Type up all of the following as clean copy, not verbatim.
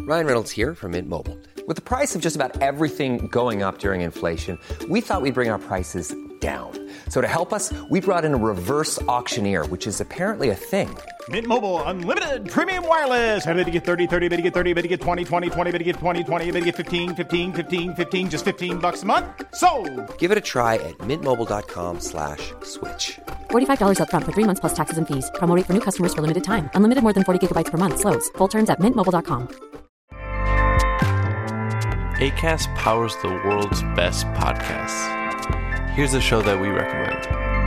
Ryan Reynolds here from Mint Mobile. With the price of just about everything going up during inflation, we thought we'd bring our prices down. So to help us, we brought in a reverse auctioneer, which is apparently a thing. Mint Mobile Unlimited Premium Wireless. How to get 30, 30, bit to get 30, bit to get 20, 20, 20, bit to get 20, 20, bit to get 15, 15, 15, 15, just $15 a month? Sold! Give it a try at mintmobile.com/switch. $45 up front for 3 months plus taxes and fees. Promo rate for new customers for limited time. Unlimited more than 40 gigabytes per month. Slows full terms at mintmobile.com. Acast powers the world's best podcasts. Here's a show that we recommend.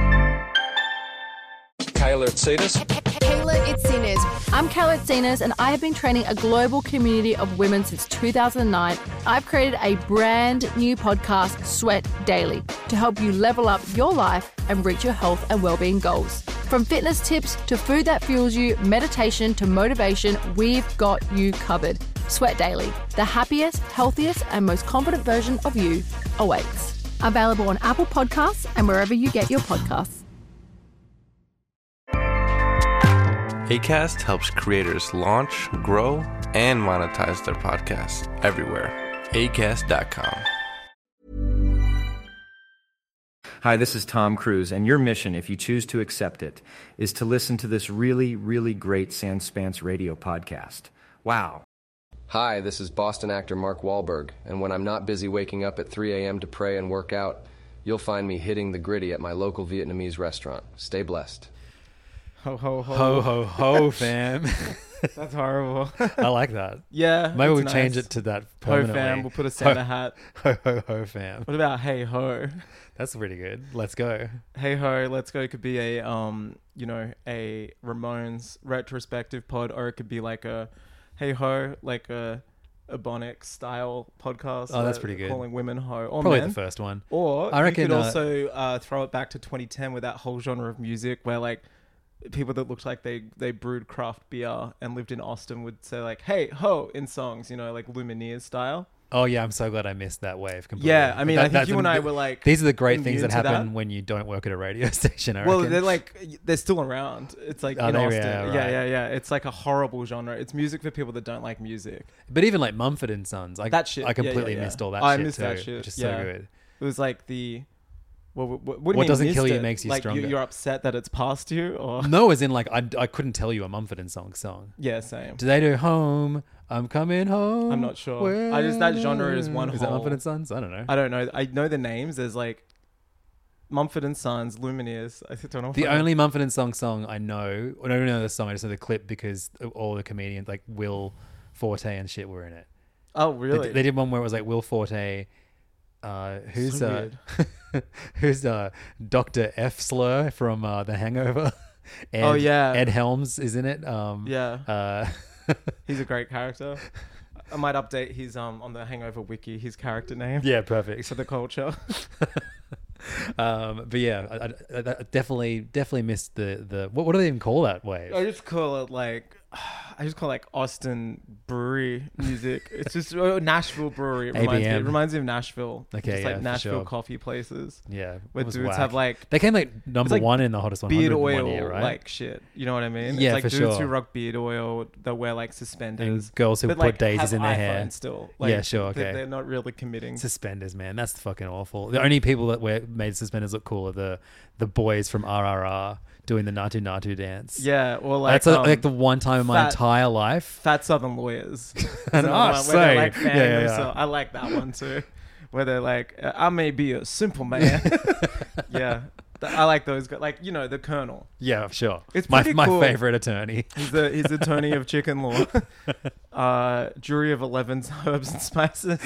Kayla Itsinas. Kayla Itsinas. I'm Kayla Itsinas, and I have been training a global community of women since 2009. I've created a brand new podcast, Sweat Daily, to help you level up your life and reach your health and well-being goals. From fitness tips to food that fuels you, meditation to motivation, we've got you covered. Sweat Daily, the happiest, healthiest, and most confident version of you awaits. Available on Apple Podcasts and wherever you get your podcasts. Acast helps creators launch, grow, and monetize their podcasts everywhere. Acast.com. Hi, this is Tom Cruise, and your mission, if you choose to accept it, is to listen to this really, really great Sans Pants Radio podcast. Wow. Hi, this is Boston actor Mark Wahlberg, and when I'm not busy waking up at 3 a.m. to pray and work out, you'll find me hitting the gritty at my local Vietnamese restaurant. Stay blessed. Ho, ho, ho. Ho, ho, ho, fam. That's horrible. I like that. Yeah. Maybe we'll nice. change it to that Ho, permanently. fam. We'll put a Santa hat. Ho, ho, ho, fam. What about hey, ho? That's pretty good. Let's go. Hey, ho, let's go could be a, a Ramones retrospective pod, or it could be like a hey, ho, like a Ebonics style podcast. Oh, that's pretty good. Calling women ho. Or Probably men. the first one. Or I reckon you could also throw it back to 2010 with that whole genre of music where like people that looked like they brewed craft beer and lived in Austin would say like, hey, ho, in songs, like Lumineers style. Oh, yeah, I'm so glad I missed that wave completely. Yeah, I mean, I think you and I were like... These are the great things that immune to happen that. when you don't work at a radio station, I Well, reckon. they're still around. It's like Oh, in they- Austin. yeah, right. Yeah. It's like a horrible genre. It's music for people that don't like music. But even like Mumford and Sons, That shit. I completely Yeah. missed all that I shit missed too, that shit. which is Yeah. so good. It was like the... What do you What mean doesn't missed kill you it? makes you like stronger. You're upset that it's past you? Or No, as in like I couldn't tell you a Mumford and Sons song. Yeah, same. Do they do Home? I'm coming home. I'm not sure. I just that genre is one Is whole... that Mumford and Sons? I don't know. I don't know. I know the names. There's like Mumford and Sons, Lumineers. I don't know. The only Mumford and Sons song I know, I don't know the song, I just know the clip because all the comedians like Will Forte and shit were in it. Oh, really? They did one where it was like Will Forte, who's So who's Dr. F. Slur from The Hangover. Ed, Oh, yeah. Ed Helms is in it. Yeah. He's a great character. I might update his on the Hangover wiki his character name. Yeah, perfect. For the culture. But yeah, I definitely missed the what do they even call that wave? I just call it like Austin brewery music. It's just Nashville brewery. It reminds me of Nashville. Okay, just like yeah, for Nashville sure. coffee places. Yeah, where it was dudes whack. have like they came like number like one in the hottest 100 beard one oil year, right? like shit. You know what I mean? Yeah, it's like for dudes sure. who rock beard oil that wear like suspenders. And girls who but, put like, daisies have in their iPhones hair. Still, Yeah, sure, okay. They're not really committing. Suspenders, man, that's fucking awful. The only people that made suspenders look cool are the boys from RRR doing the Natu Natu dance. Yeah, or like that's like the one time in my entire life. Fat Southern Lawyers. And Where they're like fanning yeah. themselves. I like that one too. Where they're like, I may be a simple man. Yeah. I like those guys. Like, the Colonel. Yeah, sure. It's my pretty cool. favorite attorney. He's the attorney of chicken law. Jury of 11's herbs and spices.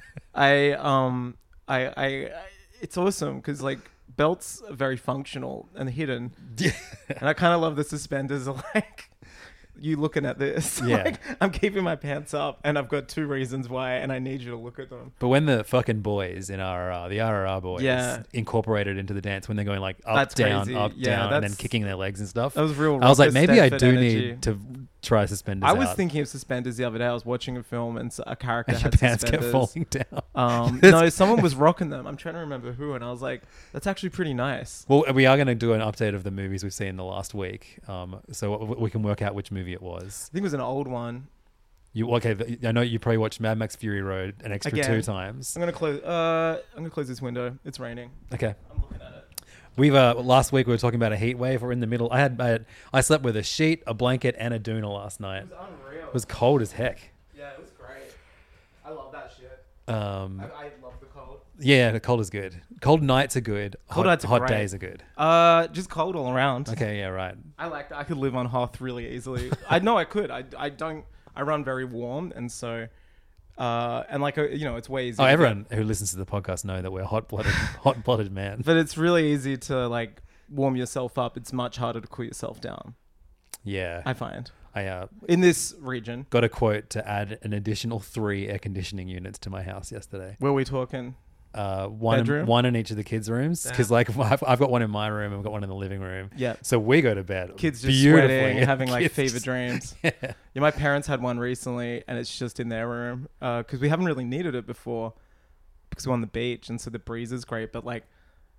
It's awesome because like belts are very functional and hidden. Yeah. And I kind of love the suspenders are like you looking at this. Yeah. Like, I'm keeping my pants up and I've got 2 reasons why and I need you to look at them. But when the fucking boys in RRR, the RRR boys, incorporated into the dance when they're going like up, That's down, crazy. up, Yeah, down, and then that's- kicking their legs and stuff. That was real. I was like, Rocker maybe I Stedford do energy. need to try suspenders I was out. thinking of suspenders the other day. I was watching a film and a character And your had pants kept suspenders. falling down. No, someone was rocking them. I'm trying to remember who, and I was like, that's actually pretty nice. Well, we are going to do an update of the movies we've seen the last week, so we can work out which movie it was. I think it was an old one. I know you probably watched Mad Max Fury Road an extra Again. 2 times. I'm gonna close this window. It's raining. Okay. I'm looking at it. We've last week we were talking about a heat wave. We're in the middle. I slept with a sheet, a blanket, and a doona last night. It was unreal. It was cold as heck. Yeah, it was great. I love that shit. I love the cold. Yeah, the cold is good. Cold nights are good. Cold nights are hot great. days are good. Just cold all around. Okay, yeah, right. I like that. I could live on Hoth really easily. I know I could. I don't. I run very warm, and so, and like it's way easier. Oh, everyone who listens to the podcast know that we're hot-blooded man. But it's really easy to like warm yourself up. It's much harder to cool yourself down. Yeah, I find. I in this region got a quote to add an additional 3 air conditioning units to my house yesterday. Where are we talking? One in each of the kids' rooms, because like I've got one in my room and I've got one in the living room. Yeah. So we go to bed. Kids just beautifully sweating and having like Kids fever just- dreams. Yeah. Yeah, my parents had one recently, and it's just in their room because we haven't really needed it before because we're on the beach, and so the breeze is great. But like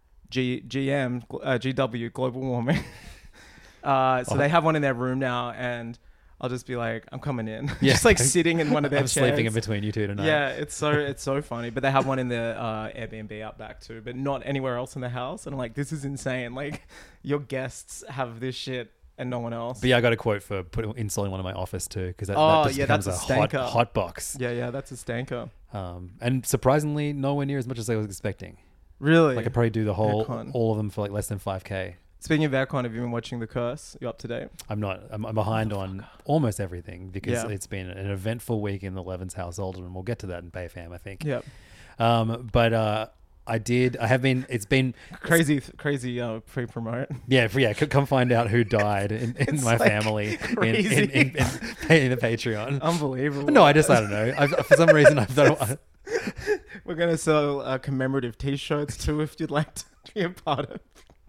GW global warming, so they have one in their room now, and I'll just be like, I'm coming in. Yeah. Just like sitting in one of their I'm chairs. sleeping in between you two tonight. Yeah, it's so funny. But they have one in the Airbnb out back too, but not anywhere else in the house. And I'm like, this is insane. Like, your guests have this shit and no one else. But yeah, I got a quote for installing one in my office too, because that just becomes that's a a stanker. hot box. Yeah, that's a stanker. And surprisingly, nowhere near as much as I was expecting. Really? I could probably do Aircon. all of them for like less than 5K. Speaking of aircon, have you been watching The Curse? You up to date? I'm not. I'm behind on almost everything because Yeah. it's been an eventful week in the Levens household, and we'll get to that in BayFam, I think. Yep. But I have been. It's been crazy pre-promote. Yeah. Come find out who died in my like family crazy. in the Patreon. Unbelievable. No, I don't know. For some reason I've done. We're gonna sell commemorative T-shirts too if you'd like to be a part of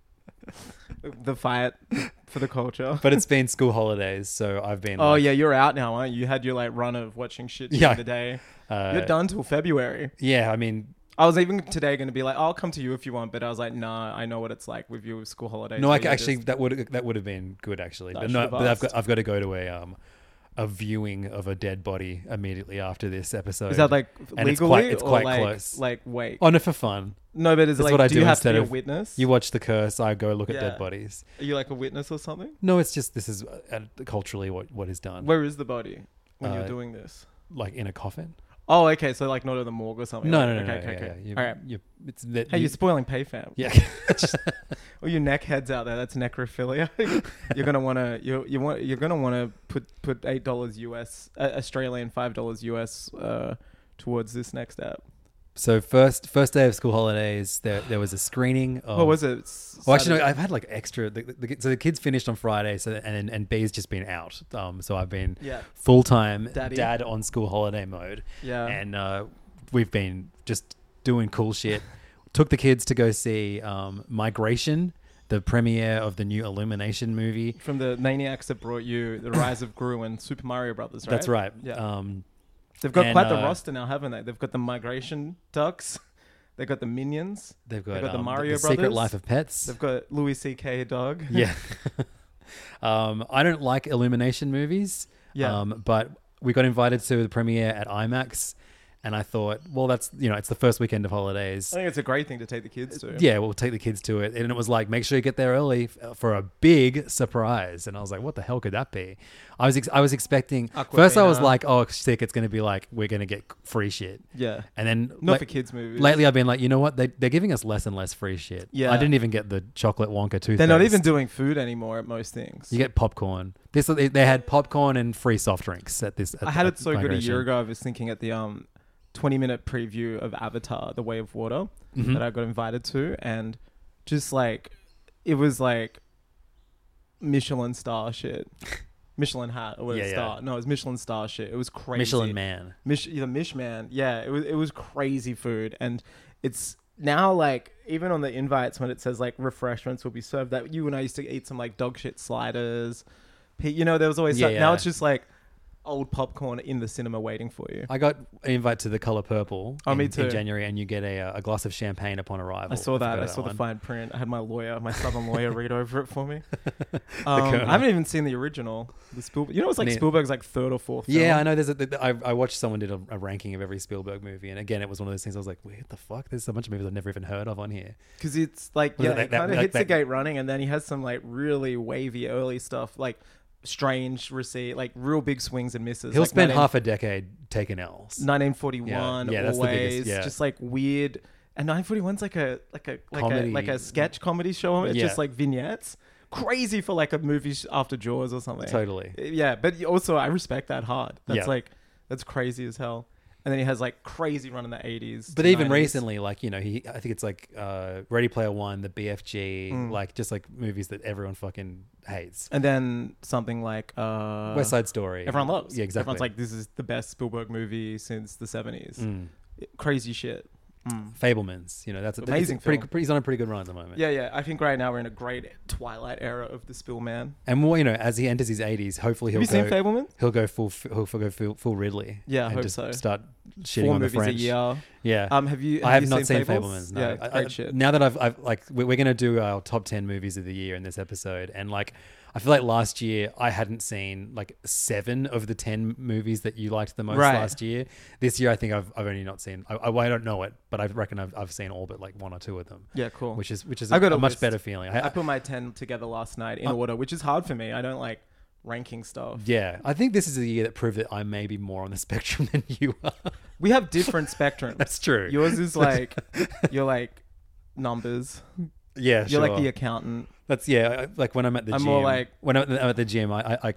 the fight for the culture. But it's been school holidays, so I've been. Oh yeah, you're out now, aren't you? You had your like run of watching shit during the day. You're done till February. Yeah, I mean, I was even today going to be like, I'll come to you if you want, but I was like, nah, I know what it's like with you with school holidays. No, actually, that would have been good actually. But no, but I've got to go to a viewing of a dead body immediately after this episode. Is that like and legally? It's quite like, close. Like, wait. Oh no, for fun. No, but it's That's like, what I do you have to instead be a of witness? You watch The Curse, I go look at Yeah. dead bodies. Are you like a witness or something? No, it's just this is culturally what is done. Where is the body when you're doing this? Like in a coffin. Oh, okay. So like not at the morgue or something. No, like, no, okay. yeah. All right. You're spoiling PayFam. Yeah. All you neckheads out there, that's necrophilia. You're gonna wanna you're gonna wanna put $8 US Australian, $5 US towards this next app. So first day of school holidays, there was a screening of. What was it? Well, actually, no, I've had like extra. So the kids finished on Friday, so and B's just been out. So I've been full time dad on school holiday mode. Yeah, and we've been just doing cool shit. Took the kids to go see Migration, the premiere of the new Illumination movie from the maniacs that brought you The Rise of Gru and Super Mario Brothers. Right? That's right. Yeah. They've got quite the roster now, haven't they? They've got the Migration Ducks. They've got the Minions. They've got the Mario the Brothers. Secret Life of Pets. They've got Louis C.K. dog. Yeah. I don't like Illumination movies. Yeah. But we got invited to the premiere at IMAX. And I thought, well, that's, it's the first weekend of holidays. I think it's a great thing to take the kids to. Yeah, we'll take the kids to it. And it was like, make sure you get there early for a big surprise. And I was like, what the hell could that be? I was expecting, first I was like, oh, sick, it's going to be like, we're going to get free shit. Yeah. And then not for kids movies. Lately I've been like, you know what? They're giving us less and less free shit. Yeah. I didn't even get the chocolate Wonka toothpaste. They're not even doing food anymore at most things. You get popcorn. They had popcorn and free soft drinks at this. I had it so good a year ago. I was thinking at the 20-minute preview of Avatar: The Way of Water that I got invited to, and just like it was like Michelin star shit. Michelin hat or whatever star. No, it was Michelin star shit. It was crazy. Michelin man. The Mishman. Yeah, it was crazy food, and it's now like even on the invites when it says like refreshments will be served, that you and I used to eat some like dog shit sliders. There was always now it's just like old popcorn in the cinema waiting for you. I got an invite to The Color Purple me too. in January, and you get a glass of champagne upon arrival. I saw that. I saw the fine print. I had my southern lawyer read over it for me. I haven't even seen the original. The Spielberg. It's like Spielberg's like third or fourth film. Yeah, I know. I watched someone did a ranking of every Spielberg movie, and again, it was one of those things I was like, what the fuck? There's a bunch of movies I've never even heard of on here. Because it's like, he kind of hits the gate running, and then he has some like really wavy early stuff, like Strange Receipt, like real big swings and misses. He'll like spend half a decade taking L's. 1941, yeah, that's always, the biggest, yeah. just like weird. And 1941's like a sketch comedy show. It's just like vignettes. Crazy for like a movie after Jaws or something. Totally. Yeah, but also I respect that hard. That's Yeah. that's crazy as hell. And then he has like crazy run in the 80s. But to even 90s. recently, like, I think it's like Ready Player One, the BFG, like just like movies that everyone fucking hates. And then something like West Side Story. Everyone loves. Yeah, exactly. Everyone's like, this is the best Spielberg movie since the 70s. Crazy shit. Fablemans, that's Amazing pretty. He's on a pretty good run at the moment. Yeah. I think right now we're in a great twilight era of the Spielman. And more, as he enters his 80s, hopefully he'll Have you seen Fableman? He'll go full Ridley. Yeah, I and hope just so. Start shitting 4 on the movies French. a year. Yeah. I have not seen Fables? Fablemans. No. Yeah, great shit. Now that I've like, we're gonna do our top 10 movies of the year in this episode, and like, I feel like last year I hadn't seen like 7 of the 10 movies that you liked the most last year. This year I think I've only not seen. I don't know it, but I reckon I've seen all but like 1 or 2 of them. Yeah, cool. Which is I got a a much list. better feeling. I put my 10 together last night in order, which is hard for me. I don't like ranking stuff. Yeah, I think this is the year that proved that I may be more on the spectrum than you are. We have different spectrums. That's true. Yours is like, you're like numbers. Yeah, You're like the accountant. That's like when I'm at the gym. I'm more like when I'm at the gym.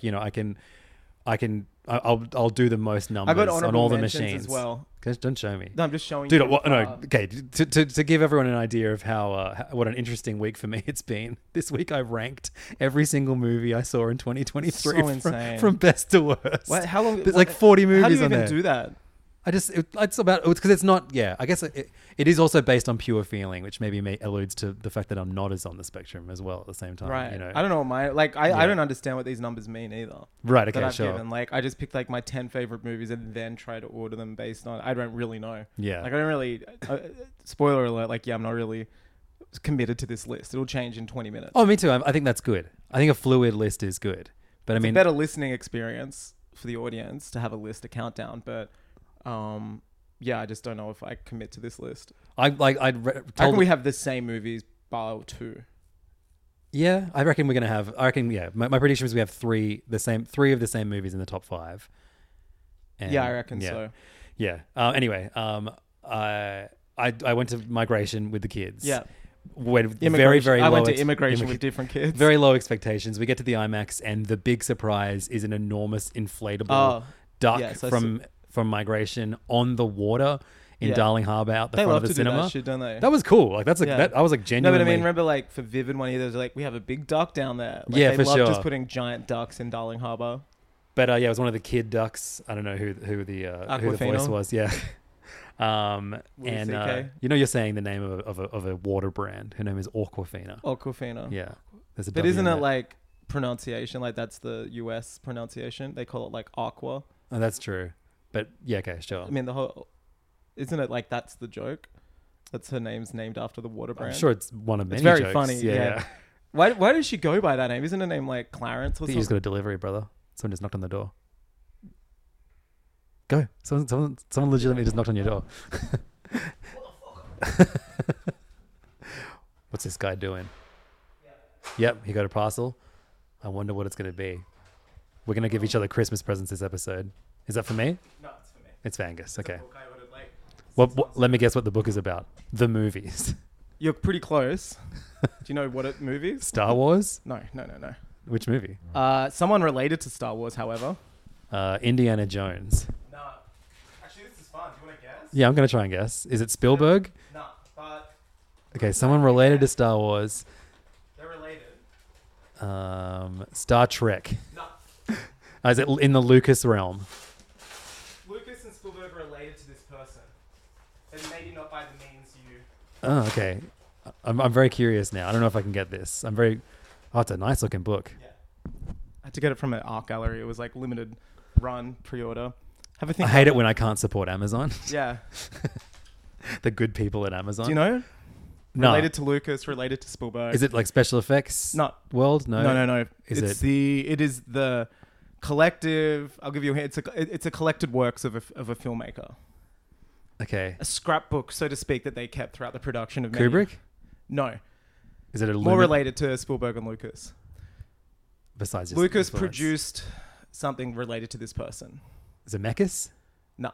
I'll do the most numbers I got on honorable all the mentions machines as well. Don't show me. No, I'm just showing Dude, you. okay. To give everyone an idea of how what an interesting week for me it's been. This week I ranked every single movie I saw in 2023 So insane. from best to worst. How long? There's like 40 movies How do you on even there. do that? It's because it's not. Yeah, I guess it is also based on pure feeling, which maybe alludes to the fact that I'm not as on the spectrum as well at the same time. Right. I don't know I don't understand what these numbers mean either. Right. Okay. That I've Sure. given. Like I just picked like my 10 favorite movies and then try to order them based on. I don't really know. Yeah. Like I don't really. Spoiler alert. Like I'm not really committed to this list. It'll change in 20 minutes. Oh, me too. I think that's good. I think a fluid list is good. But It's I mean, a better listening experience for the audience to have a list, a countdown. But yeah, I just don't know if I commit to this list. I reckon we have the same movies, bar 2. Yeah, I reckon we're gonna have. I reckon my prediction is we have three of the same movies in the top 5. And Yeah, I reckon so. Yeah. Anyway, I went to Migration with the kids. Yeah. Went Immigration. very, very low. I went to Immigration with different kids. Very low expectations. We get to the IMAX, and the big surprise is an enormous inflatable duck from Migration on the water in Darling Harbour out the front of the cinema. That shit, don't they? That was cool. Like I was like genuinely. No, but I mean, remember like for Vivid one year, there's like we have a big duck down there. Like, Yeah, they for love sure. just putting giant ducks in Darling Harbour. But it was one of the kid ducks. I don't know who the voice was. Yeah. And CK? you're saying the name of a water brand. Her name is Aquafina. Aquafina. Yeah. There's a But W isn't in it that. like pronunciation? Like that's the US pronunciation. They call it like aqua. Oh, that's true. But yeah, okay, sure. I mean, isn't it like that's the joke? That's her name's named after the water brand. I'm sure it's one of many It's very jokes. funny. Yeah. Why does she go by that name? Isn't her name like Clarence or I think something? you just got a delivery, brother. Someone just knocked on the door. Go. Someone legitimately just knocked on your door. What's this guy doing? Yep, he got a parcel. I wonder what it's going to be. We're going to give each other Christmas presents this episode. Is that for me? No, it's for me. It's for Angus. Okay. Book I ordered, like, What, let me guess what the book is about. The movies. You're pretty close. Do you know what movies? Star Wars? No. Which movie? Someone related to Star Wars, however. Indiana Jones. No. Actually, this is fun. Do you want to guess? Yeah, I'm going to try and guess. Is it Spielberg? No, but Okay, someone related to Star Wars. they're related. Star Trek. No. Is it in the Lucas realm? Lucas and Spielberg are related to this person. And maybe not by the means you... Oh, okay. I'm very curious now. I don't know if I can get this. Oh, it's a nice looking book. Yeah. I had to get it from an art gallery. It was like limited run pre-order. Have a think. I hate it when I can't support Amazon. Yeah. The good people at Amazon. Do you know? No. Related to Lucas, related to Spielberg. Is it like special effects? No. World? No. No. It is the collective. I'll give you a hint. It's a collected works of a filmmaker. Okay. A scrapbook, so to speak, that they kept throughout the production of Kubrick? No. Is it more related to Spielberg and Lucas? Besides just Lucas influence. produced something related to this person. Zemeckis? No.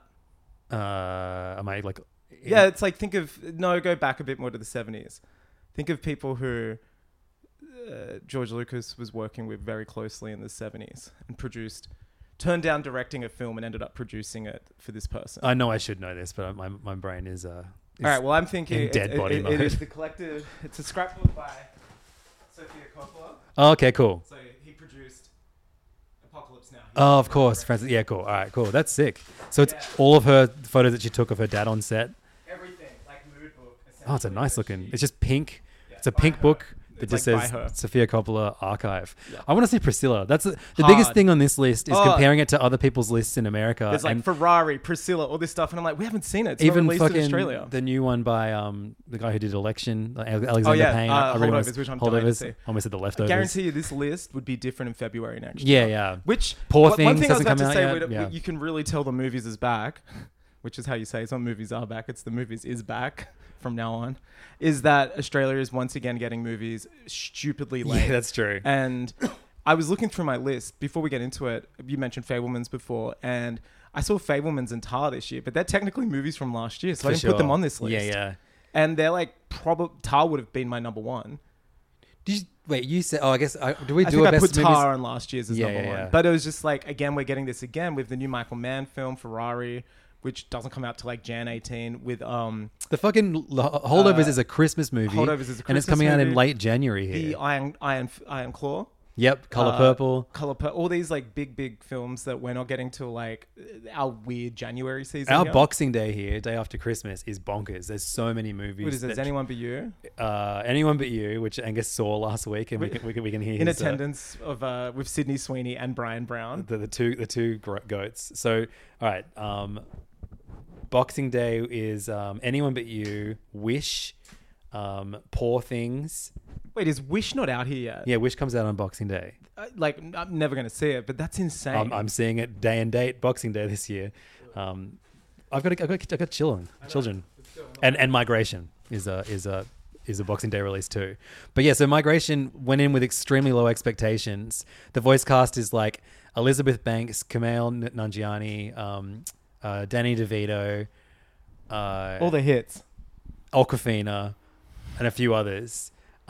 Am I like... Yeah, it's like, go back a bit more to the 70s. Think of people who George Lucas was working with very closely in the 70s and turned down directing a film and ended up producing it for this person. I know I should know this, but my brain is all right, well, I'm thinking dead body mode. It is the collective. It's a scrapbook by Sofia Coppola. Oh, okay, cool. So he produced Apocalypse Now. Oh, of course. Francis. Yeah, cool. All right, cool. That's sick. So it's all of her photos that she took of her dad on set. Everything, like mood book. Oh, it's a nice looking. It's just pink. Yeah, it's a pink book. It just says Sofia Coppola Archive. Yeah. I want to see Priscilla. That's the biggest thing on this list is comparing it to other people's lists in America. There's like Ferrari, Priscilla, all this stuff, and I'm like, we haven't seen it. It's even not released in Australia. The new one by the guy who did Election, Alexander Payne. Holdovers, which I'm dying to see. Almost said The Leftovers. I guarantee you, this list would be different in February next year. Yeah. Which Poor Things one thing I was hasn't about come to out say, yet. you can really tell the movies is back, which is how you say some movies are back. It's the movies is back from now on. Is that Australia is once again getting movies stupidly late. Yeah, that's true. And I was looking through my list before we get into it. You mentioned Fabelmans before, and I saw Fabelmans and Tar this year, but they're technically movies from last year, so I didn't put them on this list. Yeah. And they're like, Tar would have been my number one. Wait, you said... Oh, I guess... do we I do think a I best put movies? Tar on last year's as number one. But it was just like, again, we're getting this again with the new Michael Mann film, Ferrari, which doesn't come out till like Jan 18 with the fucking Holdovers is a Christmas movie. Holdovers is a Christmas and it's coming out in movie. late January here. The Iron Claw. Yep, Color Purple. All these like big films that we're not getting till like our weird January season. Our Boxing Day here, day after Christmas, is bonkers. There's so many movies. What is it? Anyone But You? Anyone But You, which Angus saw last week, and we can hear in his, attendance of with Sydney Sweeney and Brian Brown, the two goats. So all right, Boxing Day is Anyone But You, Wish, Poor Things. Wait, is Wish not out here yet? Yeah, Wish comes out on Boxing Day. I'm never going to see it, but that's insane. I'm seeing it day and date, Boxing Day this year. I've got Children, and Migration is a Boxing Day release too. But yeah, so Migration went in with extremely low expectations. The voice cast is like Elizabeth Banks, Kumail Nanjiani, Danny DeVito, all the hits, Awkwafina, and a few others.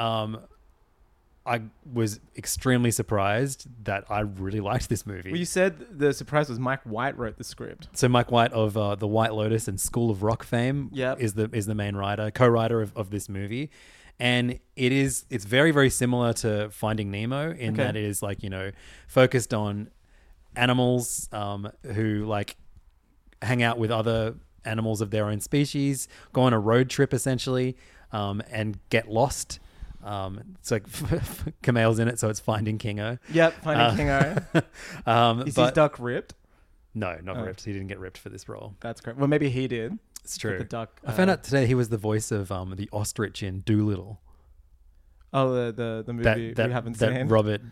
I was extremely surprised that I really liked this movie. Well, you said the surprise was Mike White wrote the script. So Mike White of The White Lotus and School of Rock fame is the main writer, co-writer of this movie. And it's very, very similar to Finding Nemo in that it is like, focused on animals who like hang out with other animals of their own species, go on a road trip essentially, and get lost. It's like Kumail's in it, so it's Finding Kingo. Yep, Finding Kingo. Is his duck ripped? No, not ripped. He didn't get ripped for this role. That's great. Well, maybe he did. It's true. The duck. I found out today he was the voice of the ostrich in Dolittle. Oh, the movie we haven't seen. That Robert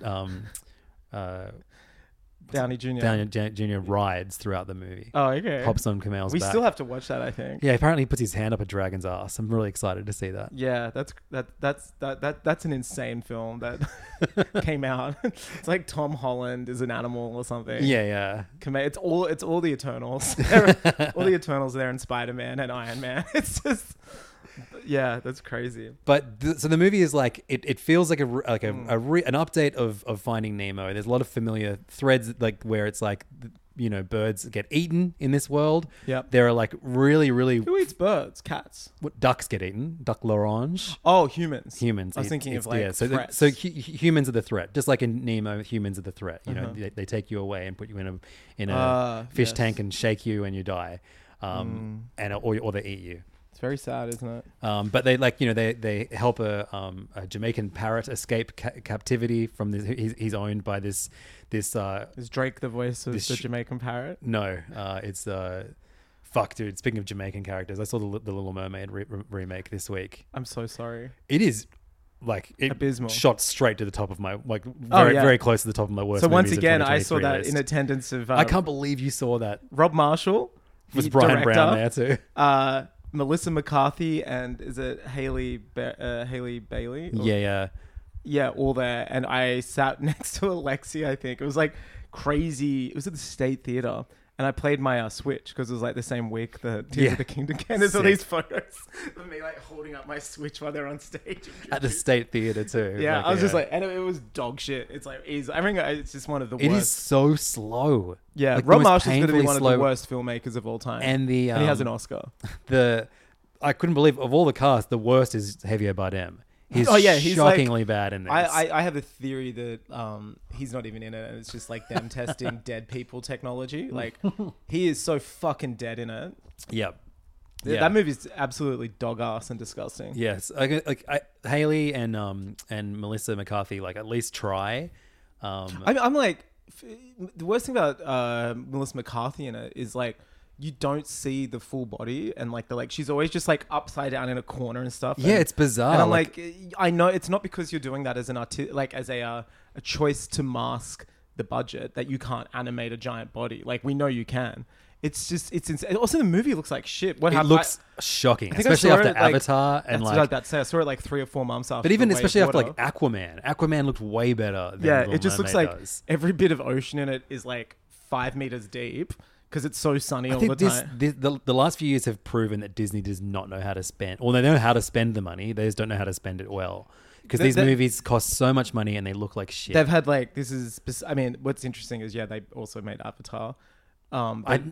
Downey Jr. Downey Jr. rides throughout the movie. Oh, okay. Hops on Kumail's back. We still have to watch that, I think. Yeah, apparently he puts his hand up a dragon's ass. I'm really excited to see that. Yeah, that's an insane film that came out. It's like Tom Holland is an animal or something. Yeah. It's all the Eternals. All the Eternals there in Spider-Man and Iron Man. It's just... Yeah, that's crazy. But so the movie is like it feels like an update of Finding Nemo. There's a lot of familiar threads, like where it's like birds get eaten in this world. Yep. There are like really who eats birds? Cats. Ducks get eaten. Duck l'orange. Oh, humans. Humans. I was thinking of like threats. So humans are the threat. Just like in Nemo, humans are the threat. They take you away and put you in a fish tank and shake you and you die, or they eat you. It's very sad, isn't it? But they they help a Jamaican parrot escape captivity from this. He's owned by this. Is Drake the voice of the Jamaican parrot? No, it's fuck, dude. Speaking of Jamaican characters, I saw the Little Mermaid remake this week. I'm so sorry. It is. Abysmal. Shot straight to the top of my very close to the top of my worst. So once movies again, of I saw that list. in attendance of. I can't believe you saw that. Rob Marshall Was Brian Brown there too? Melissa McCarthy and is it Haley Bailey? Yeah, all there. And I sat next to Alexi. I think it was like crazy. It was at the State Theatre. And I played my Switch because it was like the same week that Tears of the Kingdom came. There's all these photos of me like holding up my Switch while they're on stage. At the State Theatre too. Yeah, I was just like, and it was dog shit. It's like, I think it's just one of the worst. It is so slow. Yeah, Rob Marshall's going to be one of the worst filmmakers of all time. And he has an Oscar. I couldn't believe, of all the cast, the worst is Javier Bardem. He's shockingly bad in this. I have a theory that he's not even in it, and it's just like them testing dead people technology. Like he is so fucking dead in it. Yep. That movie's absolutely dog ass and disgusting. Yes, Haley and Melissa McCarthy at least try. I'm like, the worst thing about Melissa McCarthy in it is like, you don't see the full body, and she's always just upside down in a corner and stuff. Yeah, it's bizarre. And I'm I know it's not because you're doing that as a choice to mask the budget that you can't animate a giant body. We know you can. It's insane. Also, the movie looks like shit. It looks shocking, especially after Avatar. And that's what I was about to say. I saw it 3 or 4 months after. But even especially after Aquaman. Aquaman looked way better than Little it just looks Mermaid like does. every bit of ocean in it is 5 meters deep. Because it's so sunny all the time. The last few years have proven that Disney does not know how to spend. Or they know how to spend the money. They just don't know how to spend it well. Because these movies cost so much money and they look like shit. They've had what's interesting is, they also made Avatar. They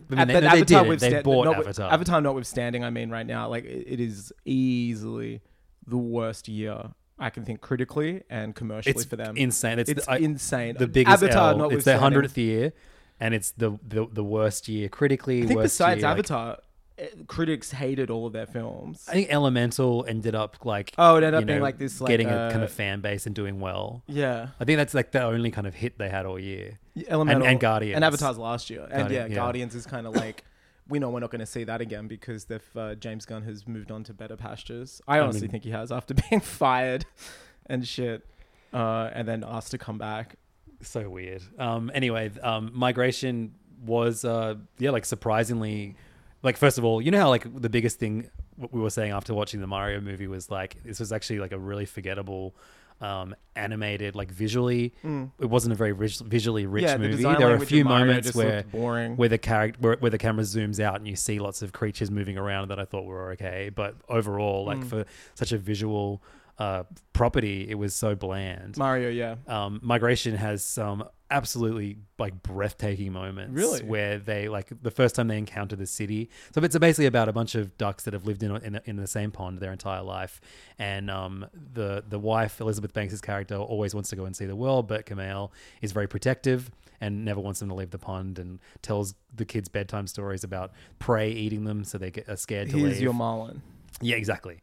bought Avatar. Avatar notwithstanding, right now, it is easily the worst year I can think critically and commercially for them. Insane. It's insane. The biggest Avatar L. It's their 100th year. And it's the worst year critically. I think besides Avatar, critics hated all of their films. I think Elemental ended up it ended up being this getting a kind of fan base and doing well. Yeah, I think that's the only kind of hit they had all year. Elemental and Guardians and Avatar's last year, and Guardians is kind of we know we're not going to see that again because James Gunn has moved on to better pastures. I honestly think he has after being fired and shit, and then asked to come back. So weird. Anyway, Migration was surprisingly, first of all, you know how the biggest thing we were saying after watching the Mario movie was this was actually a really forgettable animated visually. It wasn't a very visually rich movie. There are a few moments where the camera zooms out and you see lots of creatures moving around that I thought were okay, but overall for such a visual property, it was so bland. Mario, Migration has some absolutely breathtaking moments. Really? Where they the first time they encounter the city. So it's basically about a bunch of ducks that have lived in the same pond their entire life, and the wife, Elizabeth Banks' character, always wants to go and see the world, but Kumail is very protective and never wants them to leave the pond, and tells the kids bedtime stories about prey eating them, so they are scared to leave. He's your Marlin. Yeah, exactly.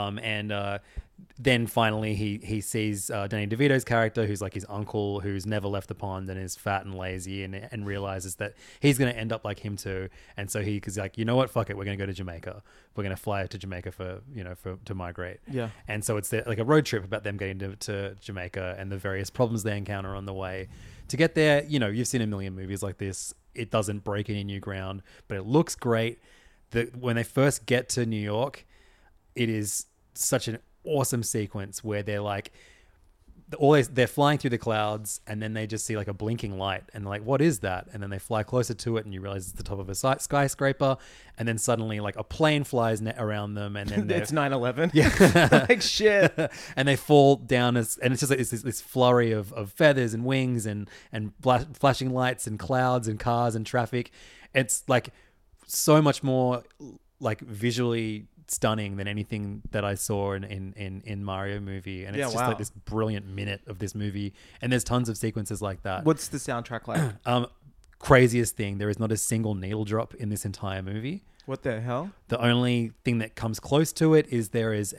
Then finally he sees Danny DeVito's character, who's his uncle, who's never left the pond and is fat and lazy, and realizes that he's going to end up like him too. And so he's you know what, fuck it, we're going to go to Jamaica. We're going to fly to Jamaica to migrate. Yeah. And so it's a road trip about them getting to Jamaica and the various problems they encounter on the way. To get there, you've seen a million movies like this. It doesn't break any new ground, but it looks great. When they first get to New York, it is such an awesome sequence where they're they're flying through the clouds, and then they just see a blinking light, and they're what is that? And then they fly closer to it, and you realize it's the top of a skyscraper, and then suddenly a plane flies around them, and then it's 9/11. Yeah. Shit. And they fall down and it's just it's this flurry of feathers and wings and flashing lights and clouds and cars and traffic. It's so much more visually stunning than anything that I saw in Mario movie, and it's just this brilliant minute of this movie, and there's tons of sequences like that. What's the soundtrack like? craziest thing. There is not a single needle drop in this entire movie. What the hell? The only thing that comes close to it is there's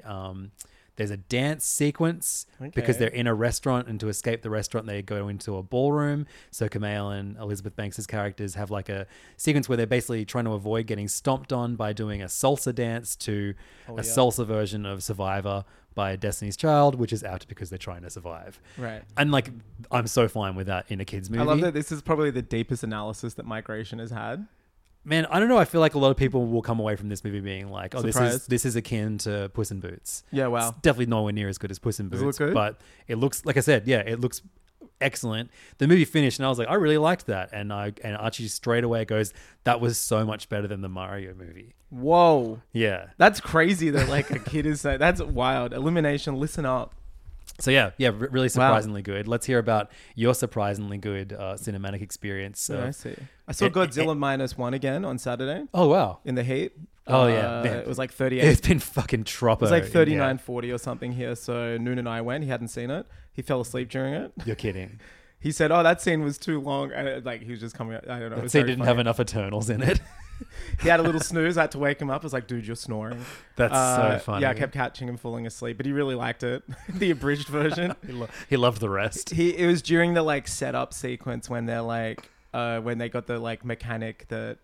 a dance sequence because they're in a restaurant, and to escape the restaurant, they go into a ballroom. So Kumail and Elizabeth Banks' characters have like a sequence where they're basically trying to avoid getting stomped on by doing a salsa dance to salsa version of Survivor by Destiny's Child, which is out because they're trying to survive. Right. And like, I'm so fine with that in a kid's movie. I love that this is probably the deepest analysis that Migration has had. Man, I don't know. I feel like a lot of people will come away from this movie being like, "Oh, Surprised. this is akin to Puss in Boots." Yeah, wow. It's definitely nowhere near as good as Puss in Boots. Does it look good? But it looks, like I said, it looks excellent. The movie finished, and I was like, I really liked that. And Archie straight away goes, "That was so much better than the Mario movie." Whoa, yeah, that's crazy that like a kid is saying that's wild. Illumination, listen up. So really surprisingly good. Let's hear about your surprisingly good cinematic experience. I see. I saw Godzilla -1 again on Saturday. Oh wow! In the heat. Oh yeah, it was like 38. It's been fucking troppo. It was like 39:40 or something here. So Noon and I went. He hadn't seen it. He fell asleep during it. You're kidding. He said, "Oh, that scene was too long," and like he was just coming. I don't know. That scene didn't have enough Eternals in it. He had a little snooze. I had to wake him up. I was like, "Dude, you're snoring." That's so funny. Yeah, I kept catching him falling asleep, but he really liked it. The abridged version. He loved the rest. It was during the like setup sequence when they're like, when they got the like mechanic that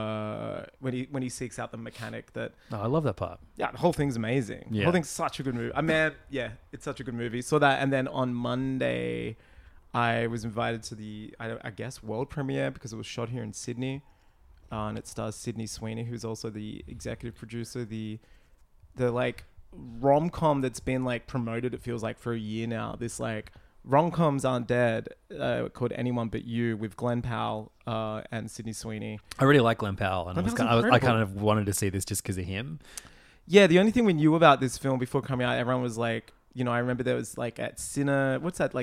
when he seeks out the mechanic that. Oh, I love that part. Yeah, the whole thing's amazing. Yeah. The whole thing's such a good movie. It's such a good movie. Saw that, and then on Monday, I was invited to the I guess world premiere because it was shot here in Sydney. And it stars Sydney Sweeney, who's also the executive producer. The like rom-com that's been like promoted, it feels like, for a year now. This like rom-coms aren't dead, called Anyone But You, with Glenn Powell and Sydney Sweeney. I really like Glenn Powell, and I kind of wanted to see this just because of him. Yeah, the only thing we knew about this film before coming out, everyone was like, I remember there was like at Cine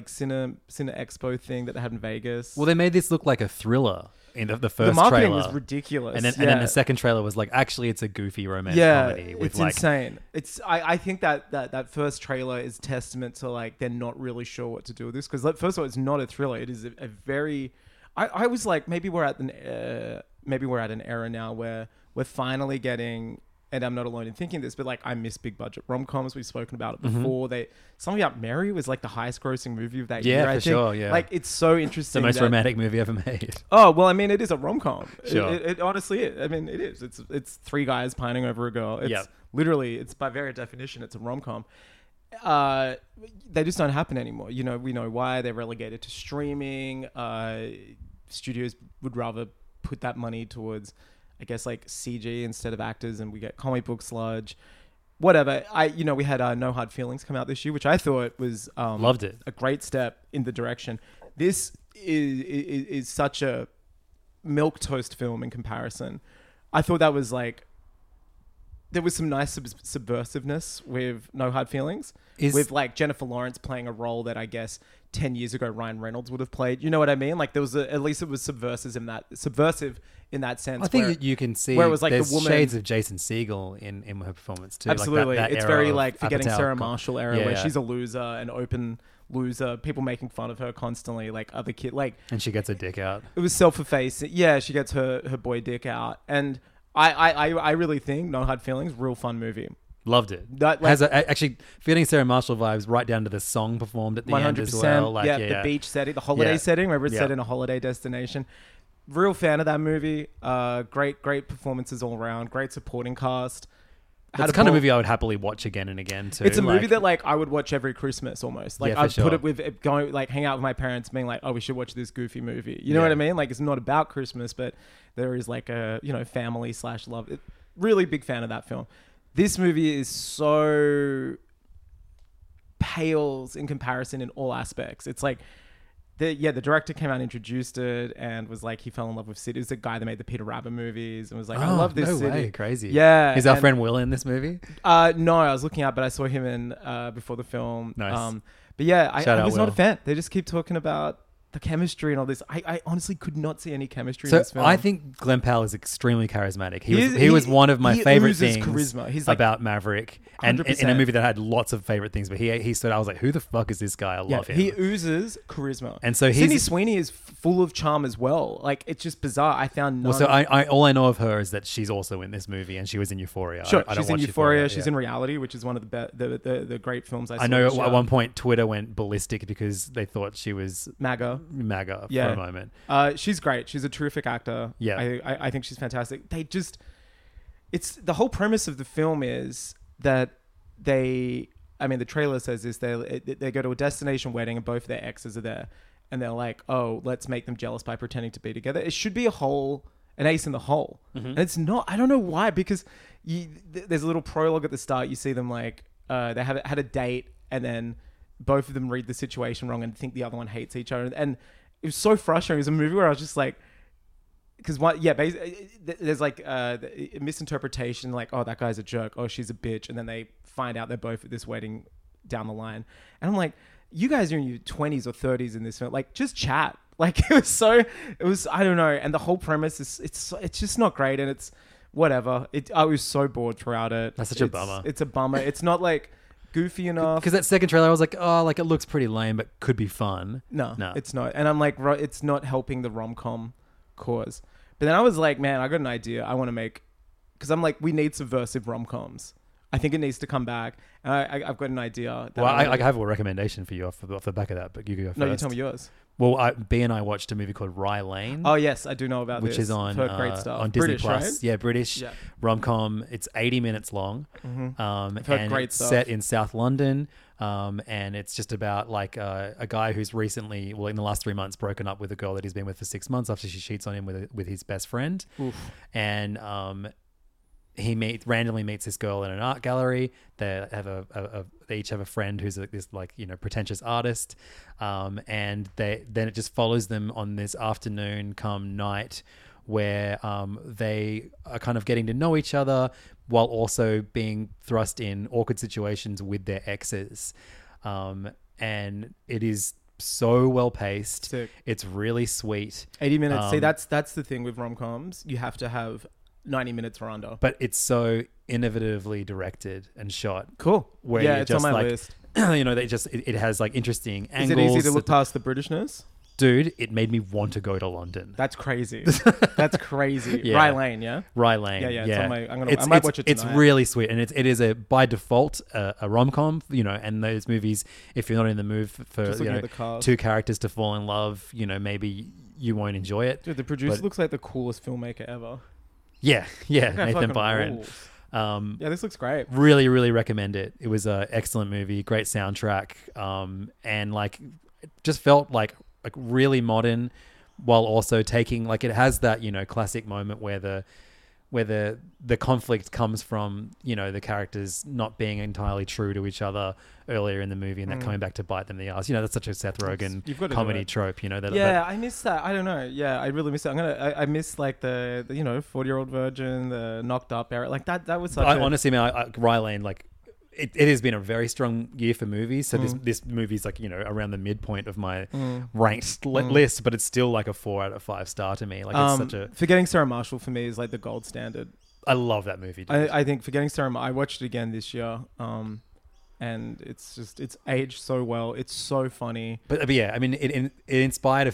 Expo thing that they had in Vegas. Well, they made this look like a thriller in the first trailer. The marketing trailer. was ridiculous. And then the second trailer was like, actually, it's a goofy romantic comedy. With it's insane. I think that first trailer is testament to like, they're not really sure what to do with this. Because first of all, it's not a thriller. It is a very, I was like, maybe we're at an era now where we're finally getting, and I'm not alone in thinking this, but like I miss big budget rom-coms. We've spoken about it before. Something About Mary was like the highest grossing movie of that year. Yeah, for sure. Yeah, like it's so interesting. The most romantic movie ever made. Oh well, I mean, it is a rom-com. Sure. It honestly is. I mean, it is. It's three guys pining over a girl. It's literally, it's by very definition, it's a rom-com. They just don't happen anymore. We know why. They're relegated to streaming. Studios would rather put that money towards, I guess, like CG instead of actors, and we get comic book sludge, whatever. We had No Hard Feelings come out this year, which I thought was loved it, a great step in the direction. This is such a milquetoast film in comparison. I thought that was like, there was some nice subversiveness with No Hard Feelings, with like Jennifer Lawrence playing a role that I guess 10 years ago Ryan Reynolds would have played. You know what I mean? Like there was at least it was subversive in that sense. I think you can see where it was like there's the woman, shades of Jason Segel in her performance too. Absolutely, like that it's era very like Forgetting Apatow Sarah Marshall era, where yeah. she's a loser, an open loser, people making fun of her constantly, like other kid, like, and she gets her dick out. It was self-effacing. Yeah, she gets her boy dick out, and I really think No Hard Feelings, real fun movie. Loved it. Has actually Forgetting Sarah Marshall vibes right down to the song performed at the end as well. Like, the beach setting, the holiday setting, where it's set in a holiday destination. Real fan of that movie. Great performances all around. Great supporting cast. It's the kind of movie I would happily watch again and again too. It's a movie that like I would watch every Christmas almost. Like I'd sure. put it with going like hang out with my parents, being like, oh, we should watch this goofy movie. You know what I mean? Like it's not about Christmas, but there is like a family / love. Really big fan of that film. This movie is so pales in comparison in all aspects. It's like the director came out and introduced it and was like he fell in love with Sid. It was the guy that made the Peter Rabbit movies and was like, I love this no city. Way, crazy. Yeah. Is our friend Will in this movie? No, I was looking out, but I saw him in before the film. Nice. But yeah, I was Will. not a fan. They just keep talking about the chemistry and all this. I honestly could not see any chemistry in So this film. I think Glenn Powell is extremely charismatic. He was one of my favorite oozes things charisma. He's like about Maverick, and in a 100%. movie that had lots of favorite things. But he stood. I was like, who the fuck is this guy? I love him. He oozes charisma. And so Sydney Sweeney is full of charm as well. Like, it's just bizarre. I found none. Well, so I all I know of her is that she's also in this movie, and she was in Euphoria. Sure, I don't she's in watch Euphoria. She's yeah. in Reality, which is one of the great films I saw. I know this year. at one point Twitter went ballistic because they thought she was MAGA for a moment. She's great. She's a terrific actor. Yeah. I think she's fantastic. It's the whole premise of the film is that the trailer says this, they go to a destination wedding and both their exes are there, and they're like, oh, let's make them jealous by pretending to be together. It should be an ace in the hole. And it's not. I don't know why, because there's a little prologue at the start. You see them like they had a date, and then both of them read the situation wrong and think the other one hates each other, and it was so frustrating. It was a movie where I was just like, because there's like a misinterpretation, like, oh, that guy's a jerk, oh, she's a bitch, and then they find out they're both at this wedding down the line, and I'm like, you guys are in your 20s or 30s in this film, like, just chat. Like, it was I don't know, and the whole premise is it's just not great, and it's whatever. I was so bored throughout it. That's such a bummer. It's a bummer. It's not like goofy enough. Because that second trailer, I was like, oh, like it looks pretty lame, but could be fun. No, it's not. And I'm like, it's not helping the rom-com cause. But then I was like, man, I got an idea. I want to make, because I'm like, we need subversive rom-coms. I think it needs to come back. And I've got an idea. Well, I have a recommendation for you off the back of that, but you go first. No, you tell me yours. Well, B and I watched a movie called Rye Lane. Oh yes, I do know about which this. Which is on great stuff. on Disney British, Plus. Right? Yeah, British rom-com. It's 80 minutes long. I've heard and great it's stuff. set in South London. And it's just about like a guy who's recently, in the last 3 months, broken up with a girl that he's been with for 6 months after she cheats on him with his best friend. Oof. And he randomly meets this girl in an art gallery. They each have a friend who's this pretentious artist, and then it just follows them on this afternoon come night where they are kind of getting to know each other while also being thrust in awkward situations with their exes, and it is so well paced. Sick. It's really sweet. 80 minutes. See, that's the thing with rom-coms. You have to have 90 minutes or under. But it's so innovatively directed and shot. Cool. Where yeah, you're it's just on my like, list. It has like interesting angles. Is it easy to look past the Britishness? Dude, it made me want to go to London. That's crazy. That's crazy. Yeah. Rye Lane, yeah? Rye Lane. Yeah. Yeah. I might watch it tonight. It's really sweet. And it is by default a rom-com, and those movies, if you're not in the mood for two characters to fall in love, maybe you won't enjoy it. Dude, the producer looks like the coolest filmmaker ever. Yeah, Nathan Byron. This looks great. Really, really recommend it. It was an excellent movie, great soundtrack, and like it just felt like really modern, while also taking it has that classic moment where the conflict comes from the characters not being entirely true to each other earlier in the movie, and then coming back to bite them in the ass. That's such a Seth Rogen comedy trope. I miss that. I don't know. Yeah, I really miss it. I miss like the 40-year-old virgin, the knocked up era. Like that was such honestly, man, Rye Lane, it has been a very strong year for movies. So this movie's around the midpoint of my ranked list, but it's still like a 4 out of 5 star to me. Like it's such a Forgetting Sarah Marshall for me is like the gold standard. I love that movie. I think Forgetting Sarah. I watched it again this year, and it's aged so well. It's so funny. But yeah, I mean, it inspired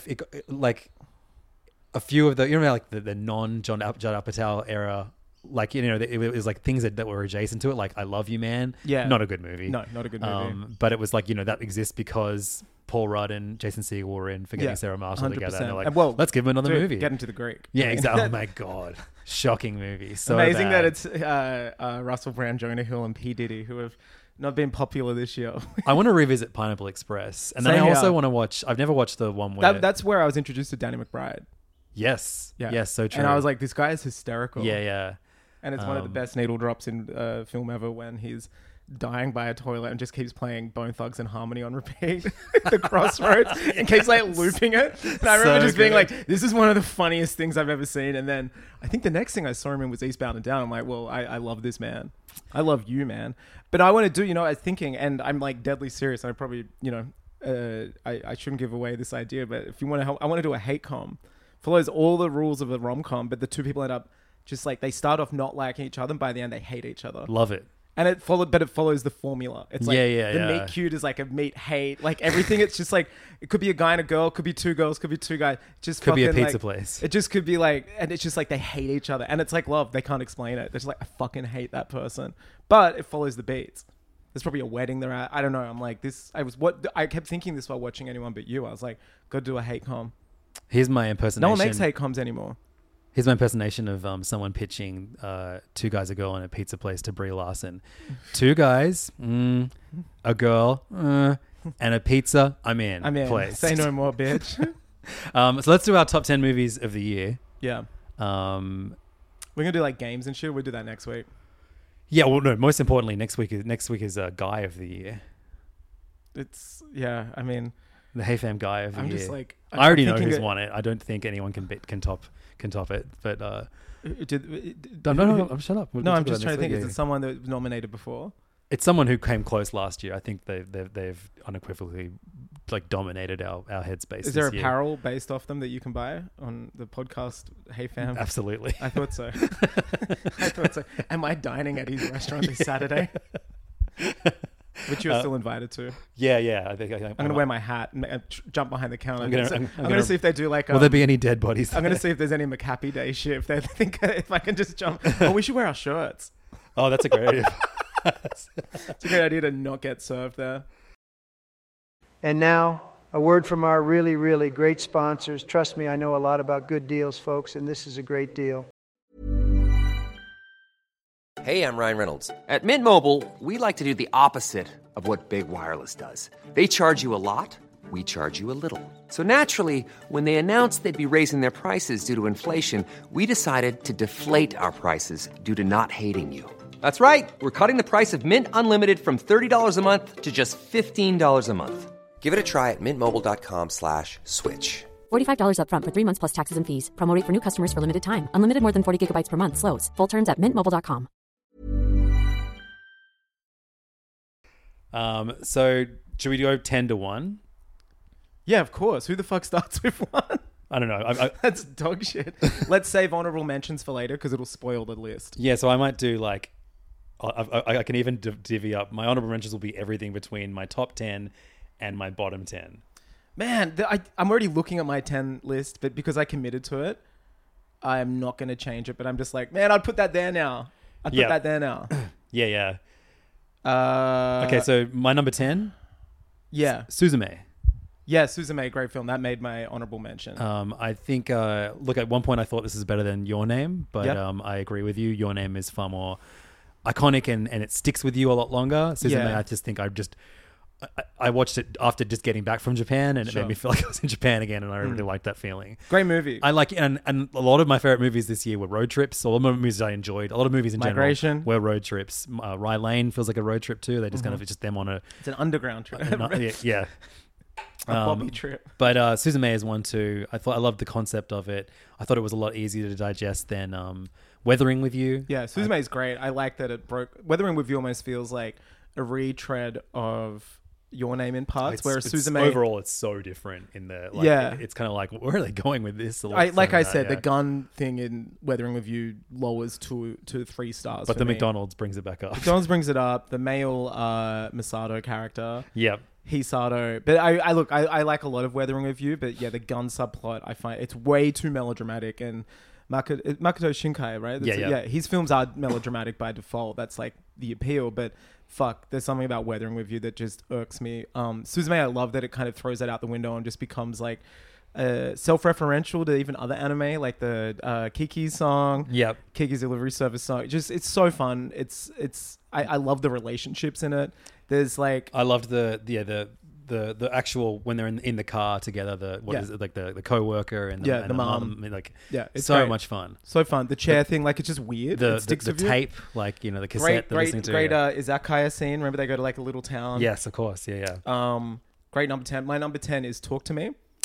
a few of the the non Judd Apatow era. It was like things that were adjacent to it, like I Love You Man. Yeah. Not a good movie. No, not a good movie. But it was like, that exists because Paul Rudd and Jason Segel were in Forgetting Sarah Marshall 100%. Together. And they're like, let's give him another movie. Get into the Greek. Yeah, exactly. Oh my God. Shocking movie. So amazing bad. that it's Russell Brand, Jonah Hill, and P. Diddy who have not been popular this year. I want to revisit Pineapple Express. And then I also want to watch, I've never watched the one where... That's where I was introduced to Danny McBride. Yes. Yeah. Yes, so true. And I was like, this guy is hysterical. Yeah. And it's one of the best needle drops in film ever when he's dying by a toilet and just keeps playing Bone Thugs and Harmony on repeat at the crossroads and keeps looping it. And I remember just being like, this is one of the funniest things I've ever seen. And then I think the next thing I saw him in was Eastbound and Down. I'm like, well, I love this man. I love you, man. But I want to do, I was thinking, and I'm like deadly serious. I probably, I shouldn't give away this idea, but if you want to help, I want to do a hate com. Follows all the rules of a rom-com, but the two people end up just like, they start off not liking each other, and by the end they hate each other. Love it. And it follows the formula. It's like the yeah. meet cute is like a meet hate. Like everything, it's just like, it could be a guy and a girl, could be two girls, could be two guys. Just could be a fucking, pizza like, place. It just could be like, and it's just like they hate each other. And it's like love. They can't explain it. They're just like, I fucking hate that person. But it follows the beats. There's probably a wedding they're at. I don't know. I'm like, I kept thinking this while watching Anyone But You. I was like, go do a hate com. Here's my impersonation. No one makes hate coms anymore. Here's my impersonation of someone pitching two guys, a girl in a pizza place to Brie Larson. Two guys, a girl, and a pizza. I'm in. Place. Say no more, bitch. So let's do our top 10 movies of the year. Yeah. We're gonna do like games and shit. We'll do that next week. Yeah. Well, no. Most importantly, next week is Guy of the Year. I mean, the Hey Fam Guy of the Year. I'm just like, I already know who's won it. I don't think anyone can top it. But no, shut up. I'm just trying to think. Is it someone that was nominated before? It's someone who came close last year. I think they've unequivocally like dominated our headspace. Is there apparel based off them that you can buy on the podcast? Hey Fam. Absolutely. I thought so. I thought so. Am I dining at his restaurant this Saturday? Which you're still invited to. Yeah. I'm going to wear my hat and jump behind the counter. I'm going to see if they do like... will there be any dead bodies? I'm going to see if there's any McHappy Day shit. If they think if I can just jump... Oh, we should wear our shirts. Oh, that's a great idea. It's a great idea to not get served there. And now, a word from our really, really great sponsors. Trust me, I know a lot about good deals, folks, and this is a great deal. Hey, I'm Ryan Reynolds. At Mint Mobile, we like to do the opposite of what Big Wireless does. They charge you a lot, we charge you a little. So naturally, when they announced they'd be raising their prices due to inflation, we decided to deflate our prices due to not hating you. That's right. We're cutting the price of Mint Unlimited from $30 a month to just $15 a month. Give it a try at mintmobile.com/switch. $45 up front for 3 months plus taxes and fees. Promo rate for new customers for limited time. Unlimited more than 40 gigabytes per month. Slows full terms at mintmobile.com. So should we go 10 to 1? Yeah, of course. Who the fuck starts with 1? I don't know. That's dog shit. Let's save honorable mentions for later because it'll spoil the list. Yeah, so I might do like... I can even divvy up. My honorable mentions will be everything between my top 10 and my bottom 10. Man, I'm already looking at my 10 list, but because I committed to it, I'm not going to change it. But I'm just like, man, I'd put that there now. Yeah. Okay, so my number 10? Yeah. Suzume. Yeah, Suzume, great film. That made my honorable mention. I think, look, at one point I thought this is better than Your Name, but I agree with you. Your Name is far more iconic and it sticks with you a lot longer. Suzume, I just think I watched it after just getting back from Japan and it made me feel like I was in Japan again and I really liked that feeling. Great movie. I like and a lot of my favorite movies this year were road trips. So a lot of movies I enjoyed. A lot of movies in Migration. general were road trips. Rye Lane feels like a road trip too. They just kind of, it's just them on a... It's an underground trip. Yeah. A Bobby trip. But Suzume is one too. I loved the concept of it. I thought it was a lot easier to digest than Weathering with You. Yeah, Suzume is great. I like that it broke... Weathering with You almost feels like a retread of Your Name in parts, whereas Suzume... Overall, it's so different in the... It's kind of like, where are they going with this? The gun thing in Weathering with You lowers to 3 stars. But the McDonald's brings it back up. McDonald's brings it up. The male Masato character. Yep. Hisato. But I like a lot of Weathering with You, but yeah, the gun subplot, I find it's way too melodramatic. And Makoto Shinkai, right? Yeah, his films are melodramatic by default. That's like the appeal, but fuck, there's something about Weathering with You that just irks me. Suzume, I love that it kind of throws that out the window and just becomes like self-referential to even other anime, like the Kiki song. Yep. Kiki's Delivery Service song. Just, it's so fun. I love the relationships in it. There's like... I loved the actual, when they're in the car together, the co-worker and the mom. It's so much fun. So fun. The chair thing, like, it's just weird. The tape, like, the cassette they're listening to. Great izakaya scene. Remember they go to like a little town? Yes, of course. Yeah. Great number 10. My number 10 is Talk to Me.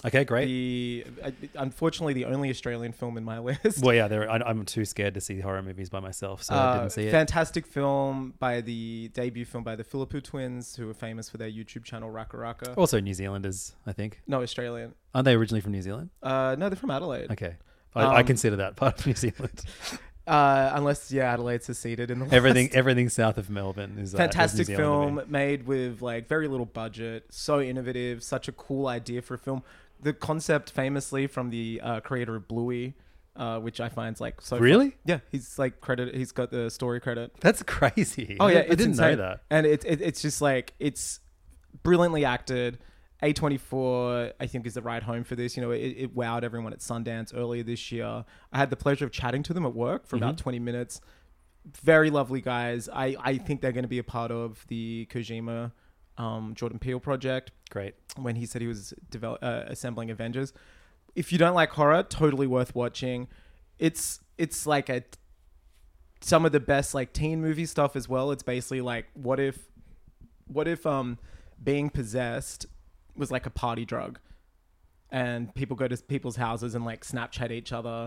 Okay, great. Unfortunately, the only Australian film in my list. Well, yeah, I'm too scared to see horror movies by myself, so I didn't see it. Fantastic film by the debut film by the Philippou twins, who are famous for their YouTube channel Raka Raka. Also New Zealanders, I think. No, Australian. Aren't they originally from New Zealand? No, they're from Adelaide. Okay. I consider that part of New Zealand. Unless Adelaide's seceded in the everything south of Melbourne is fantastic New film made with like very little budget, so innovative, such a cool idea for a film. The concept famously from the creator of Bluey, which I find is like so really fun. Yeah, he's like credited. He's got the story credit. That's crazy. Oh yeah, I didn't know that. And it's just like it's brilliantly acted. A24, I think, is the right home for this. You know, it wowed everyone at Sundance earlier this year. I had the pleasure of chatting to them at work for about 20 minutes. Very lovely guys. I think they're going to be a part of the Kojima Jordan Peele project. Great. When he said he was assembling Avengers. If you don't like horror, totally worth watching. It's like some of the best like teen movie stuff as well. It's basically like what if being possessed was like a party drug, and people go to people's houses and like Snapchat each other,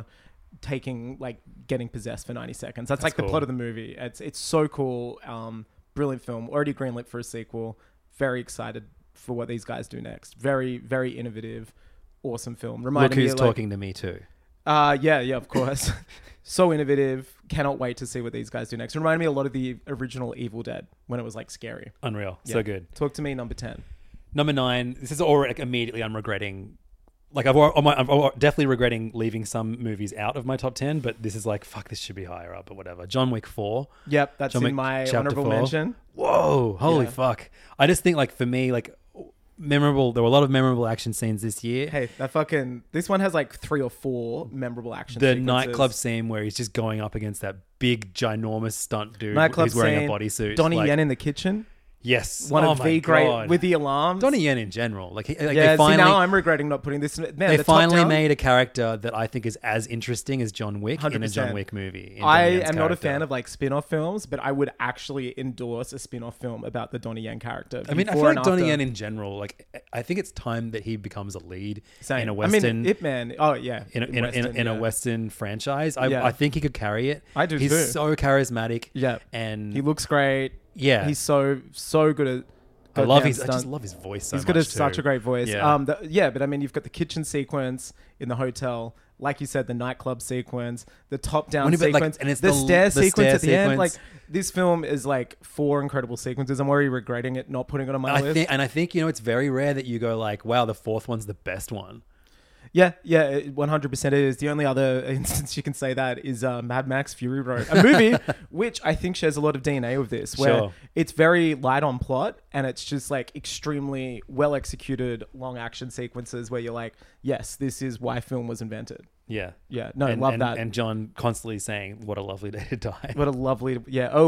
getting possessed for 90 seconds. That's like cool. The plot of the movie. It's so cool. Brilliant film. Already greenlit for a sequel. Very excited for what these guys do next. Very, very innovative. Awesome film. Look who's talking to me too. Yeah, of course. So innovative. Cannot wait to see what these guys do next. Reminded me a lot of the original Evil Dead when it was like scary. Unreal. Yeah. So good. Talk to me, number 10. Number 9. This is already like, immediately I'm regretting. Like I'm definitely regretting leaving some movies out of my top 10, but this is like, fuck, this should be higher up or whatever. John Wick 4. Yep, that's in my honorable mention. Whoa, holy fuck. I just think like for me, like memorable, there were a lot of memorable action scenes this year. Hey, this one has like 3 or 4 memorable action The sequences. nightclub scene where he's just going up against that big, ginormous stunt dude nightclub who's wearing scene, a bodysuit. Donnie Yen in the kitchen. Yes. One of the great with the alarms. Donnie Yen in general. Like they finally, now I'm regretting not putting this. Man, they finally made a character that I think is as interesting as John Wick 100%. In a John Wick movie. I am not a fan of like spin-off films, but I would actually endorse a spin-off film about the Donnie Yen character. I mean, I feel like Donnie Yen in general, like I think it's time that he becomes a lead in a Western. I mean, Ip Man. Oh yeah. In a Western franchise. I think he could carry it. I do too. He's so charismatic. Yeah. And he looks great. Yeah. He's so good at I just love his voice so much. He's got such a great voice. Yeah. But I mean, you've got the kitchen sequence in the hotel, like you said, the nightclub sequence, the top-down sequence, and it's the stair sequence at the end. Like this film is like 4 incredible sequences. I'm already regretting it not putting it on my list. I think it's very rare that you go like, wow, the 4th one's the best one. Yeah, 100% it is. The only other instance you can say that is Mad Max Fury Road, a movie which I think shares a lot of DNA with this, where it's very light on plot and it's just like extremely well executed long action sequences where you're like, yes, this is why film was invented. Yeah. Love that. And John constantly saying, what a lovely day to die. What a lovely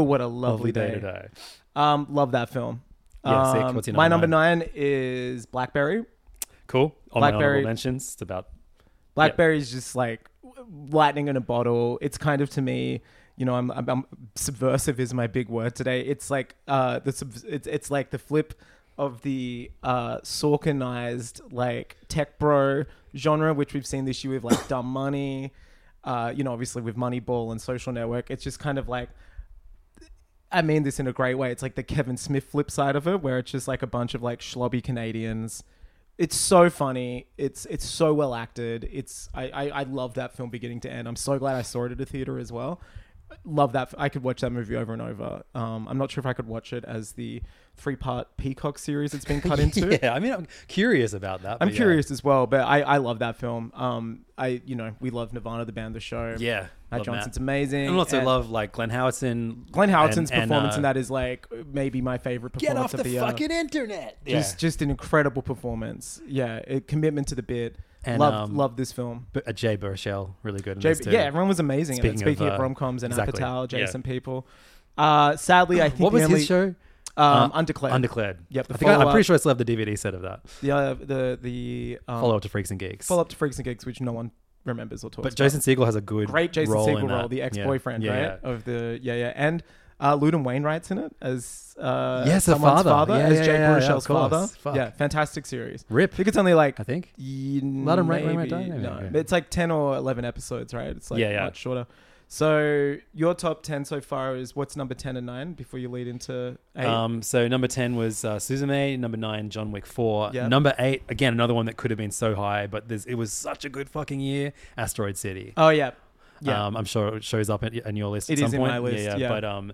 day to die. Love that film. Yeah, sick. What's your my number 9 is Blackberry. Cool. On my honorable mentions, it's about Blackberry is just like lightning in a bottle. It's kind of, to me, you know, I'm subversive is my big word today. It's like it's like the flip of the Sorkinized like tech bro genre, which we've seen this year with like Dumb Money, obviously with Moneyball and Social Network. It's just kind of like, I mean this in a great way. It's like the Kevin Smith flip side of it, where it's just like a bunch of like schlubby Canadians. It's so funny. It's so well acted. I love that film beginning to end. I'm so glad I saw it at a theater as well. Love that. I could watch that movie over and over. I'm not sure if I could watch it as the 3-part Peacock series it's been cut into. Yeah, I mean, I'm curious about that. I'm curious as well, but I love that film. We love Nirvana, the band, the show. Yeah, Matt Johnson's amazing. And also love like Glenn Howerton. Glenn Howerton's performance in that is like maybe my favorite performance of the year. Get off the fucking internet. Just an incredible performance. Yeah, a commitment to the bit. And love this film. But Jay Baruchel, really good in this too. Yeah, everyone was amazing. Speaking of rom-coms and Apatow, Jason People. Sadly, I think what was his show? Undeclared. Undeclared. Yep. I'm pretty sure I still have the DVD set of that. The follow-up to Freaks and Geeks. Follow-up to Freaks and Geeks, which no one remembers or talks about. But Jason Segel has a great Jason role Segel in that. role, the ex-boyfriend, right? Of the and Ludum Wainwright's in it as Yes, a someone's father. Yeah, as yeah, Jake yeah, Baruchel's of course. father. Fuck. Yeah, fantastic series. Rip. I think it's only like I think. Ludum Wainwright died? No, Yeah. it's like 10 or 11 episodes, right? It's like Yeah. much shorter. So your top 10 so far is what's number 10 and 9 before you lead into 8? So number 10 was Suzume. Number 9, John Wick 4. Yeah. Number 8, again, another one that could have been so high, but it was such a good fucking year. Asteroid City. Oh, yeah. Yeah. I'm sure it shows up in your list It at some is in point. my list, yeah. But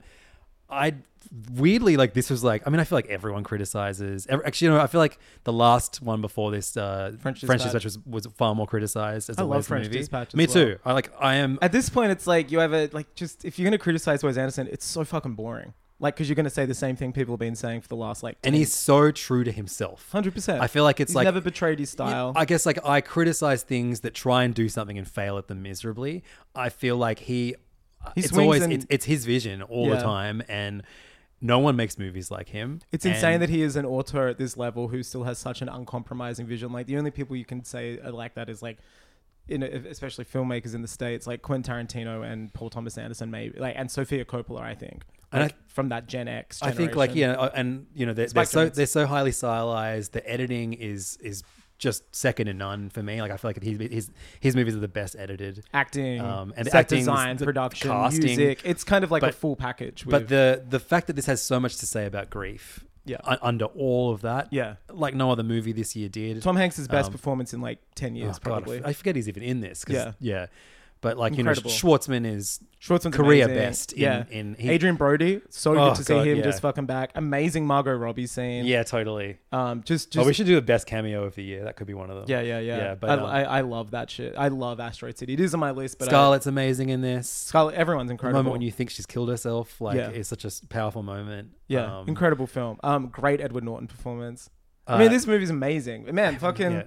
I weirdly, like, this was like, I mean, I feel like everyone criticizes. Actually, you know, I feel like the last one before this, French Dispatch was far more criticized as I a love Wes French movie. Dispatch as Me well. too. I am. At this point, it's like you have a, like, just if you're going to criticize Wes Anderson, it's so fucking boring. Like, because you're going to say the same thing people have been saying for the last, like, 10 And he's so true to himself. 100%. I feel like it's he's like never betrayed his style. I guess like I criticize things that try and do something and fail at them miserably. I feel like it's swings always and- it's his vision all the Yeah. time, and no one makes movies like him. It's insane And that he is an auteur at this level who still has such an uncompromising vision. Like, the only people you can say are like that is like, especially filmmakers in the States, like Quentin Tarantino and Paul Thomas Anderson, maybe, like, and Sofia Coppola, I think. And Like, from that Gen X I generation. think like and you know they're so highly stylized. The editing is just second to none for me. Like I feel like his movies are the best edited. Acting, and set design, production, casting. music. It's kind of like a But- full package. But with- the fact that this has so much to say about grief, Yeah. under all of that, Yeah. like no other movie this year did. Tom Hanks' best Um, performance in like 10 years, God, probably. I forget he's even in this. 'Cause, Yeah. But like Incredible. you know, Schwartzman's is Schwartzman's career amazing. best. In Adrian Brody, so Oh, good to see God, him yeah. just fucking back. Amazing Margot Robbie scene. Yeah, totally. Just we should do the best cameo of the year. That could be one of them. Yeah. Yeah, but I love that shit. I love Asteroid City. It is on my list, but Scarlett's amazing in this. Scarlett, everyone's The incredible. moment when you think she's killed herself, like, Yeah. it's such a powerful moment. Yeah, incredible film. Great Edward Norton performance. I Uh, mean, this movie's amazing. Man, fucking,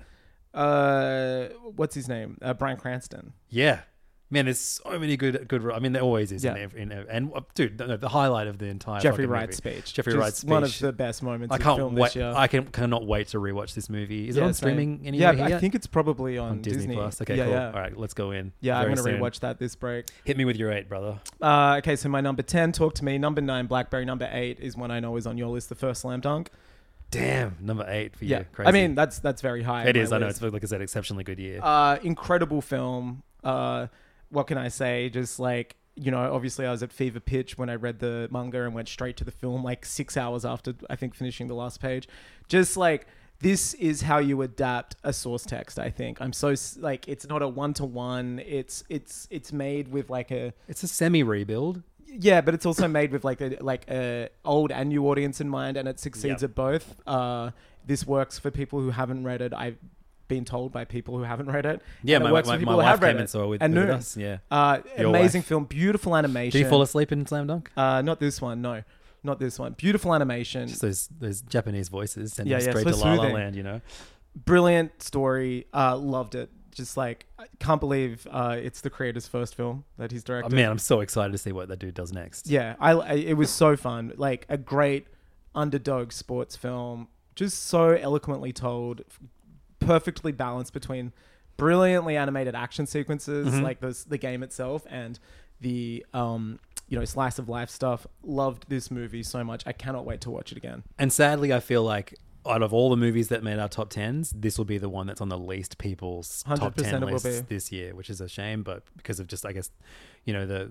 Yeah. what's his name? Bryan Cranston. Yeah. Man, there's so many good. I mean, there always is. Yeah. And dude, the highlight of the entire Jeffrey fucking Wright's movie. speech. Jeffrey Just Wright's speech. one of the best moments I of can't film wait. this year. I cannot wait to rewatch this movie. Is it on same. streaming anywhere? Yeah, I yet? think it's probably on Disney Plus. Okay, Yeah, cool. yeah. All right, let's go in. Yeah, I'm very going to soon. rewatch that this break. Hit me with your 8, brother. Okay, so my number 10, Talk to Me. Number 9, Blackberry. Number 8 is one I know is on your list, the first Slam Dunk. Damn, number 8 for Yeah, you. Crazy. I mean that's very high. It on is. my I know. list. It's like I said, exceptionally good year. Incredible film. What can I say? Just like, you know, obviously I was at fever pitch when I read the manga and went straight to the film like 6 hours after I think finishing the last page. Just like, this is how you adapt a source text. I think I'm so like, it's not a 1-to-1. It's made with like it's a semi rebuild. Yeah, but it's also made with like a old and new audience in mind, and it succeeds Yep. at both. This works for people who haven't read it. I've been told by people who haven't read it. Yeah, and it my works for wife people who have read came it. and saw it with Noon. us. Yeah, Your amazing wife. film, beautiful animation. Did you fall asleep in Slam Dunk? Not this one, no, not this one. Beautiful animation, Just those Japanese voices sending Yeah, you yeah, straight so to La La soothing. Land. You know. brilliant story. Loved it. Just like, I can't believe it's the creator's first film that he's Oh, directed. man, I'm so excited to see what that dude does next. Yeah, it was so fun. Like a great underdog sports film, just so eloquently told, perfectly balanced between brilliantly animated action sequences, Mm-hmm. like the game itself, and the slice of life stuff. Loved this movie so much. I cannot wait to watch it again. And sadly, I feel like out of all the movies that made our top 10s, this will be the one that's on the least people's top 100% 10 it will lists be. this year, which is a shame. But because of just, I guess, you know,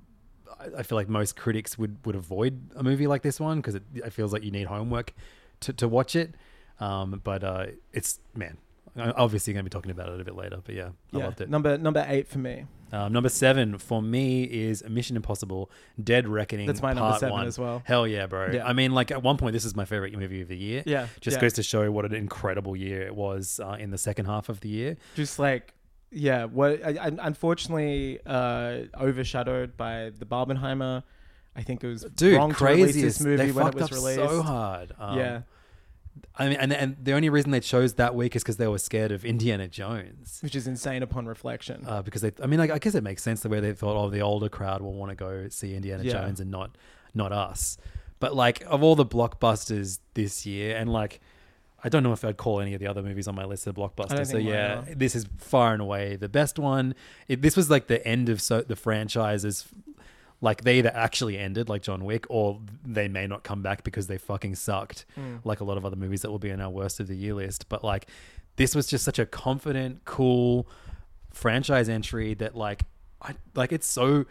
I feel like most critics would avoid a movie like this one because it feels like you need homework to watch it. But it's, man, I'm obviously going to be talking about it a bit later. But yeah, I loved it. Number 8 for me. Number 7 for me is Mission Impossible: Dead Reckoning. That's my number Part 7 1. as well. Hell yeah, bro! Yeah. I mean, like at one point, this is my favorite movie of the year. Yeah, just yeah. goes to show what an incredible year it was in the second half of the year. Just like, yeah, what I unfortunately overshadowed by the Barbenheimer. I think it was wrong to release this movie they when it fucked was up released. so hard. Yeah. I mean, and the only reason they chose that week is because they were scared of Indiana Jones. Which is insane upon reflection. Because I guess it makes sense the way they thought, oh, the older crowd will want to go see Indiana Yeah. Jones and not us. But like of all the blockbusters this year, and like I don't know if I'd call any of the other movies on my list a blockbuster. I don't So think mine yeah, are. this is far and away the best one. This was like the end of the franchise's Like they either actually ended like John Wick, or they may not come back because they fucking sucked, like a lot of other movies that will be in our worst of the year list. But like, this was just such a confident, cool franchise entry that it's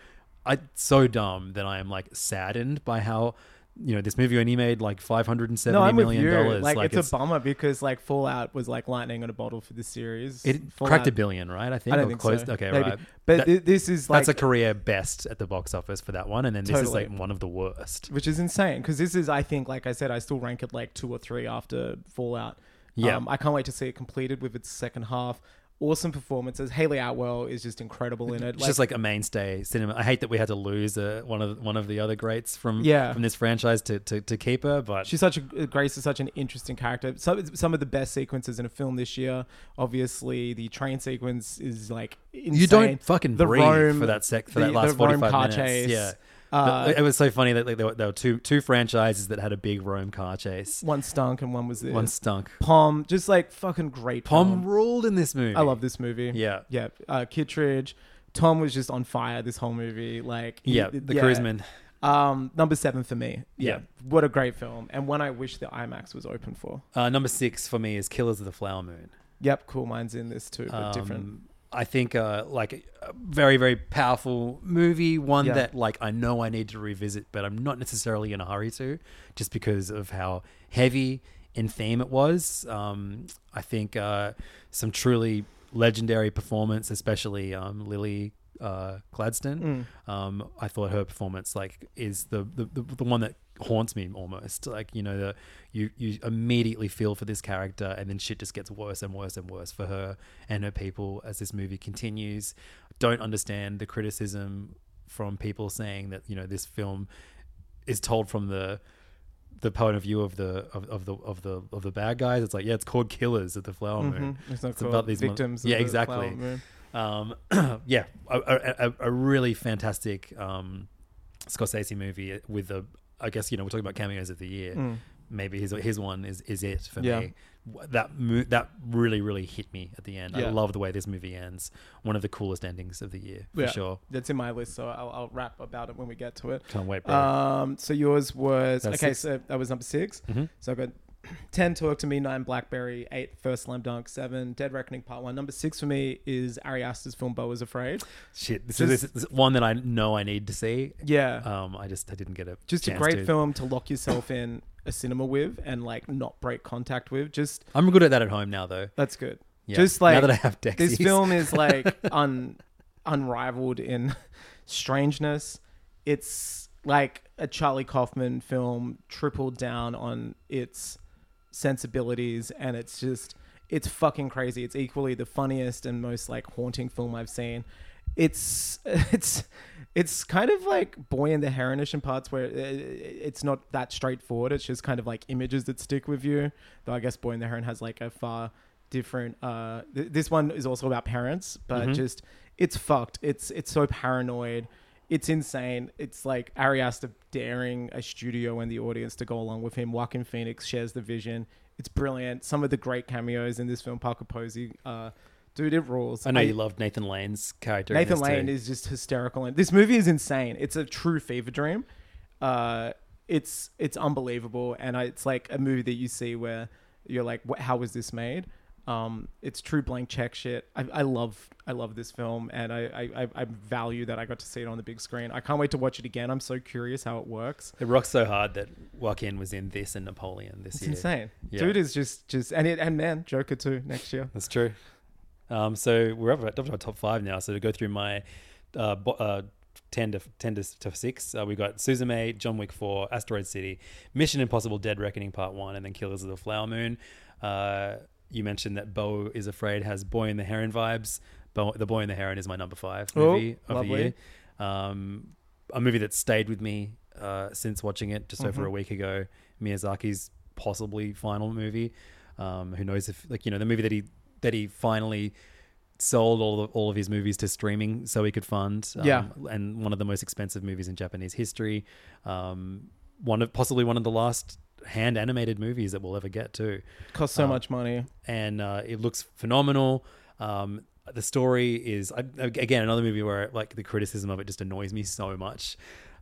so dumb that I am like saddened by how, you know, this movie only made like $570 million. Like it's a bummer because like Fallout was like lightning on a bottle for this series. It cracked $1 billion, right? I think. I don't think so. Okay, maybe. right. But this is like... That's a career best at the box office for that one. And then this is like one of the worst. Which is insane because this is, I think, like I said, I still rank it like 2 or 3 after Fallout. Yeah. I can't wait to see it completed with its second half. Awesome performances. Hayley Atwell is just incredible in it. It's just like a mainstay cinema. I hate that we had to lose one of the other greats from this franchise to keep her, but she's Grace is such an interesting character. Some of the best sequences in a film this year. Obviously, the train sequence is like insane. You don't fucking breathe for that last 45 minutes. Chase. Yeah. It was so funny that like, there were two franchises that had a big Rome car chase. One stunk and one was this. One stunk. Pom, just like fucking great. Pom ruled in this movie. I love this movie. Yeah. Kittredge. Tom was just on fire this whole movie. Like Cruiseman. Number 7 for me. Yeah. What a great film. And one I wish the IMAX was open for. Number 6 for me is Killers of the Flower Moon. Yep, cool. Mine's in this too, but different. I think like a very, very powerful movie, one that like I know I need to revisit, but I'm not necessarily in a hurry to, just because of how heavy in theme it was. I think some truly legendary performance, especially Lily Gladstone. I thought her performance like is the one that haunts me almost. Like, you know, you immediately feel for this character, and then shit just gets worse and worse and worse for her and her people as this movie continues. Don't understand the criticism from people saying that, you know, this film is told from the point of view of the bad guys. It's like, it's called Killers of the Flower Moon. It's not called about these victims. Yeah, exactly. A really fantastic Scorsese movie with I guess, you know, we're talking about cameos of the year. Maybe his one is it for me. That really, really hit me at the end. I love the way this movie ends. One of the coolest endings of the year, for sure. That's in my list, so I'll rap about it when we get to it. Can't wait, bro. So yours was... That's okay, 6. so that was number 6. Mm-hmm. So I've got 10, Talk to Me, 9, Blackberry, 8, First Slam Dunk, 7, Dead Reckoning Part 1. Number 6 for me is Ari Aster's film Beau is Afraid. Shit, this is one that I know I need to see. Yeah. I didn't get it. Just a great film to lock yourself in a cinema with and like not break contact with. Just I'm good at that at home now, though. That's good. Yeah. Just like now that I have Dexies. This film is like unrivaled in strangeness. It's like a Charlie Kaufman film tripled down on its sensibilities, and it's fucking crazy. It's equally the funniest and most like haunting film I've seen. It's kind of like Boy and the Heronish in parts where it's not that straightforward. It's just kind of like images that stick with you. Though I guess Boy and the Heron has like a far different. This one is also about parents, but just it's fucked. It's so paranoid. It's insane. It's like Ari Aster daring a studio and the audience to go along with him. Joaquin Phoenix shares the vision. It's brilliant. Some of the great cameos in this film. Parker Posey. Dude, it rules. I know you loved Nathan Lane's character. Nathan Lane is just hysterical. And this movie is insane. It's a true fever dream. It's unbelievable. And it's like a movie that you see where you're like, how was this made? It's true blank check shit. I love this film, and I value that I got to see it on the big screen. I can't wait to watch it again. I'm so curious how it works. It rocks so hard that Joaquin was in this and Napoleon this year. It's insane. Yeah. Dude is just and man, Joker too next year. That's true. So we're up to our top 5 now. So to go through my 10 to 6, we got Suzume, John Wick 4, Asteroid City, Mission Impossible: Dead Reckoning Part 1, and then Killers of the Flower Moon. You mentioned that Beau is Afraid has Boy and the Heron vibes. The Boy and the Heron is my number 5 movie of the year. A movie that stayed with me since watching it just over a week ago. Miyazaki's possibly final movie. Who knows if, like, you know, the movie that he finally sold all of his movies to streaming so he could fund. And one of the most expensive movies in Japanese history. Possibly one of the last hand animated movies that we'll ever get too. Costs so much money, and it looks phenomenal. the story is again another movie where like the criticism of it just annoys me so much.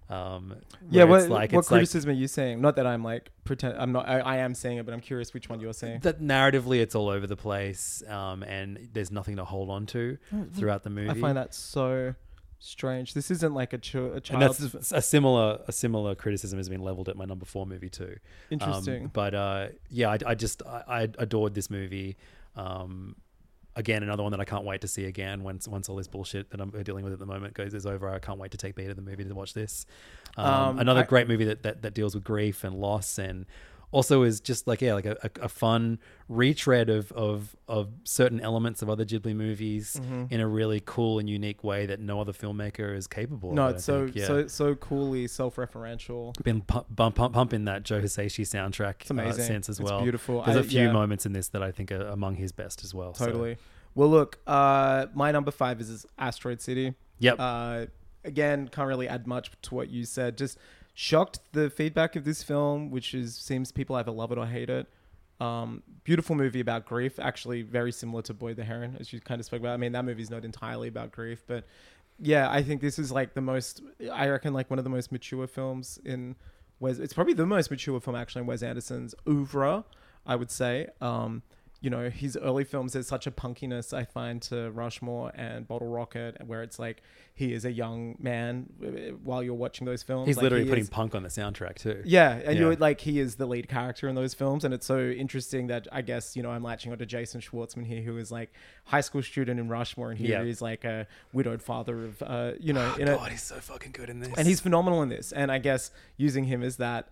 What criticism are you saying? Not that I'm like I am saying it, but I'm curious which one you're saying. That narratively it's all over the place, and there's nothing to hold on to throughout the movie. I find that so strange. This isn't like a child. And that's a similar criticism has been leveled at my number 4 movie too. Interesting. I adored this movie. Again, another one that I can't wait to see again once all this bullshit that I'm dealing with at the moment is over. I can't wait to take Bea to the movie to watch this. Another great movie that deals with grief and loss, and also is just like a fun retread of certain elements of other Ghibli movies in a really cool and unique way that no other filmmaker is capable of. No, it's so coolly self-referential. Been pumping that Joe Hisaishi soundtrack. It's amazing. Sense as well. It's beautiful. There's a few moments in this that I think are among his best as well. Totally. So. Well, look, my number 5 is Asteroid City. Yep. Again, can't really add much to what you said. Just shocked the feedback of this film, which seems people either love it or hate it. Beautiful movie about grief, actually very similar to Boy the Heron, as you kind of spoke about. I mean, that movie's not entirely about grief, but yeah, I think this is like I reckon like one of the most mature films in it's probably the most mature film actually in Wes Anderson's oeuvre, I would say. You know, his early films, there's such a punkiness I find to Rushmore and Bottle Rocket, where it's like he is a young man while you're watching those films. He's like literally putting punk on the soundtrack too. Yeah, and you're like, he is the lead character in those films, and it's so interesting that I guess, you know, I'm latching onto Jason Schwartzman here, who is like high school student in Rushmore, and here he's like a widowed father of, you know, God, he's so fucking good in this, and he's phenomenal in this. And I guess using him as that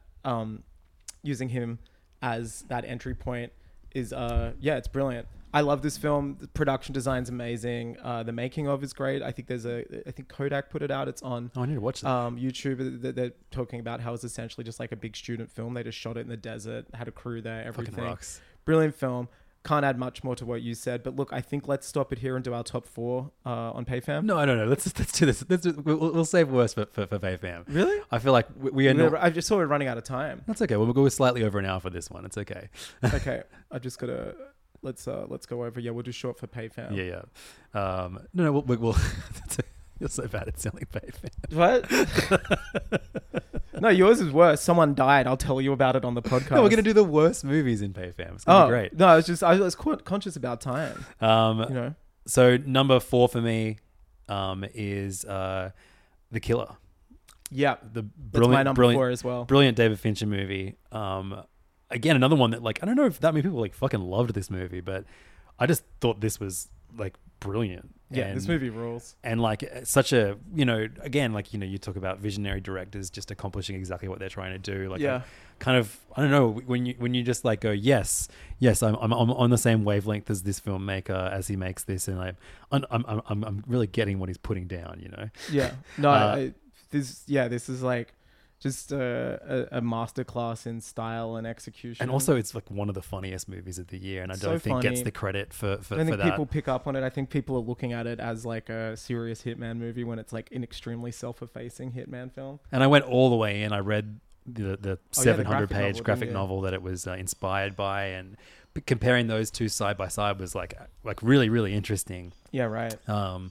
entry point is it's brilliant. I love this film. The production design's amazing. The making of is great. I think I think Kodak put it out. It's on I need to watch that. YouTube. They're talking about how it's essentially just like a big student film. They just shot it in the desert, had a crew there, everything. Fucking rocks. Brilliant film. Can't add much more to what you said, but look, I think let's stop it here and do our top 4 on PayFam. No. Let's do this. We'll save worse for PayFam. Really? I feel like we are not. I just saw we're running out of time. That's okay. We'll go slightly over an hour for this one. It's okay. Okay. I just gotta. Let's go over. Yeah, we'll do short for PayFam. Yeah. We'll you're so bad at selling PayFam. What? No, yours is worse. Someone died. I'll tell you about it on the podcast. No, we're going to do the worst movies in PayFam. It's going to be great. No, I was conscious about time. You know. So number 4 for me is The Killer. Yeah. That's my number 4 as well. Brilliant David Fincher movie. Again, another one that like, I don't know if that many people like fucking loved this movie, but I just thought this was like brilliant. Yeah, this movie rules. And like such a, you know, again, like, you know, you talk about visionary directors just accomplishing exactly what they're trying to do. Like, kind of, I don't know, when you just like go, yes, I'm on the same wavelength as this filmmaker as he makes this, and I'm really getting what he's putting down, you know. Yeah. No, this is like just a masterclass in style and execution. And also, it's like one of the funniest movies of the year, and I don't think gets the credit for that. I think people pick up on it. I think people are looking at it as like a serious Hitman movie when it's like an extremely self-effacing Hitman film. And I went all the way in. I read the 700-page graphic novel that it was inspired by, and comparing those two side by side was like really, really interesting. Yeah, right. And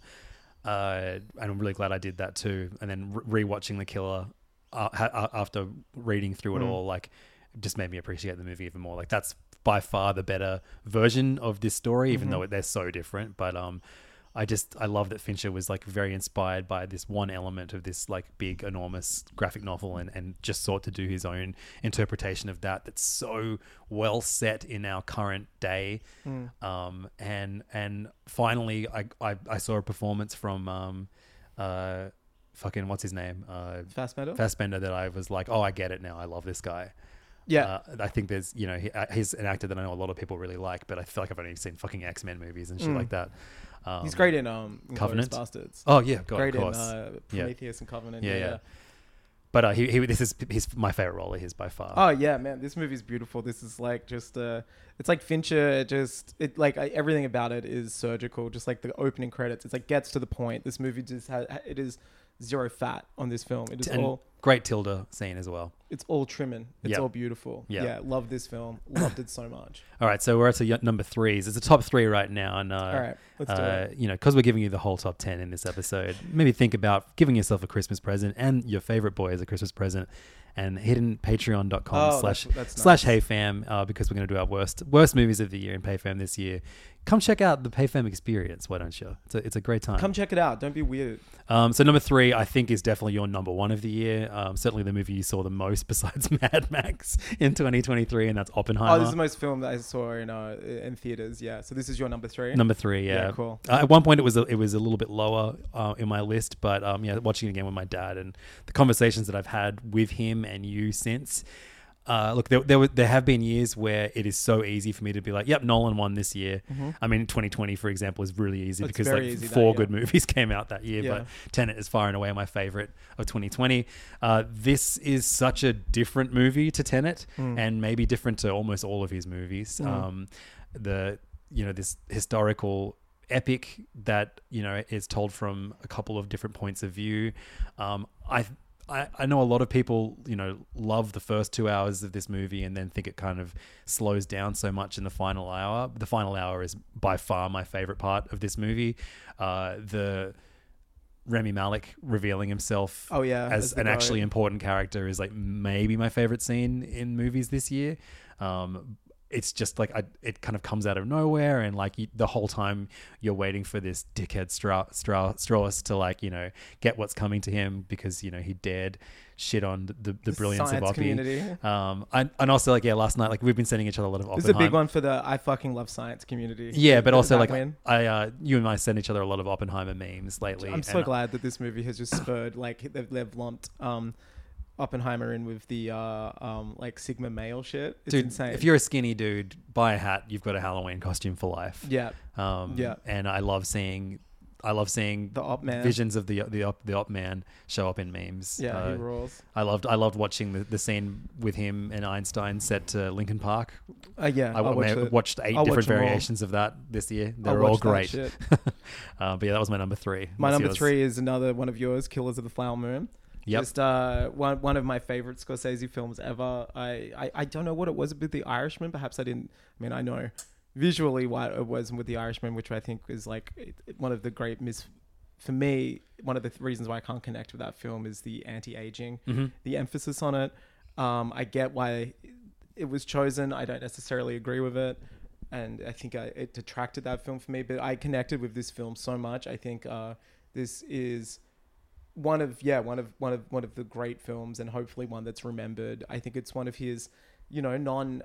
I'm really glad I did that too. And then rewatching The Killer after reading through it all, like, just made me appreciate the movie even more. Like, that's by far the better version of this story, even though they're so different. But I love that Fincher was like very inspired by this one element of this like big, enormous graphic novel, and just sought to do his own interpretation of that. That's so well set in our current day. And finally, I saw a performance from fucking what's his name? Fassbender, that I was like, oh, I get it now. I love this guy. Yeah. I think there's, you know, he's an actor that I know a lot of people really like, but I feel like I've only seen fucking X-Men movies and shit like that. He's great in Covenant. Bastards. Oh yeah, God, great of course. In Prometheus and Covenant. Yeah. But this is my favorite role of his by far. Oh yeah, man, this movie's beautiful. This is like just it's like Fincher. Everything about it is surgical. Just like the opening credits, it's like gets to the point. This movie just it is zero fat on this film. It is all great Tilda scene as well. It's all trimming. It's Yep. all beautiful. Yep. Yeah, love this film. Loved it so much. All right, so we're at the number 3s. It's a top 3 right now, and All right, let's do it. you know, because we're giving you the whole top 10 in this episode, maybe think about giving yourself a Christmas present and your favorite boy as a Christmas present, and hitting patreon.com/slash HeyFam because we're going to do our worst movies of the year in PayFam this year. Come check out the PayFam experience, why don't you? It's a great time. Come check it out. Don't be weird. So number 3, I think, is definitely your number 1 of the year. Certainly the movie you saw the most besides Mad Max in 2023, and that's Oppenheimer. Oh, this is the most film that I saw in theaters. Yeah. So this is your number 3. Number 3, yeah. Yeah, cool. At one point, it was a little bit lower in my list, but yeah, watching it again with my dad and the conversations that I've had with him and you since. Look, there have been years where it is so easy for me to be like, yep, Nolan won this year. Mm-hmm. I mean, 2020, for example, is really easy It's because very like easy 4 good movies came out that year, Yeah. but Tenet is far and away my favorite of 2020. This is such a different movie to Tenet and maybe different to almost all of his movies. This historical epic that, is told from a couple of different points of view. I know a lot of people, love the first 2 hours of this movie and then think it kind of slows down so much in the final hour. The final hour is by far my favorite part of this movie. The Rami Malek revealing himself as an actually important character is like maybe my favorite scene in movies this year. It's just like it kind of comes out of nowhere, and like the whole time you're waiting for this dickhead Strauss to get what's coming to him because he dared shit on the brilliance of Oppie. Community. And also last night we've been sending each other a lot of Oppenheimer. This is a big one for the I fucking love science community. Yeah, but also win. you and I send each other a lot of Oppenheimer memes lately. I'm so glad that this movie has just spurred they've lumped Oppenheimer in with the Sigma male shit. It's insane. If you're a skinny dude, buy a hat. You've got a Halloween costume for life. Yeah. And I love seeing the Op Man visions of the Op Man show up in memes. Yeah, he rules. I loved watching the scene with him and Einstein set to Linkin Park. Yeah, I watched 8 different variations of that this year. They're all great. But yeah, that was my number 3. My number 3 is another one of yours, Killers of the Flower Moon. Yep. Just one of my favorite Scorsese films ever. I don't know what it was with The Irishman. Perhaps I didn't. I mean, I know visually what it was with The Irishman, which I think is one of the great for me. One of the reasons why I can't connect with that film is the anti-aging, the emphasis on it. I get why it was chosen. I don't necessarily agree with it, and I think it detracted that film for me. But I connected with this film so much. I think this is one of the great films, and hopefully one that's remembered. I think it's one of his, one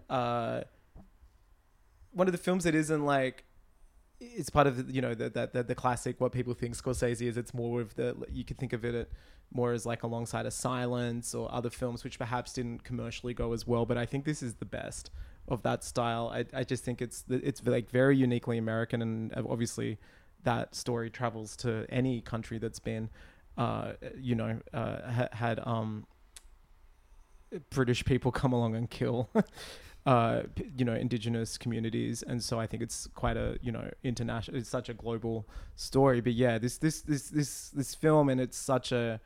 of the films that isn't it's part of the classic what people think Scorsese is. It's more of you could think of it more as alongside a Silence or other films which perhaps didn't commercially go as well. But I think this is the best of that style. I just think it's very uniquely American, and obviously that story travels to any country that's been had British people come along and kill indigenous communities, and so I think it's quite a international. It's such a global story. But yeah, this film, and it's such a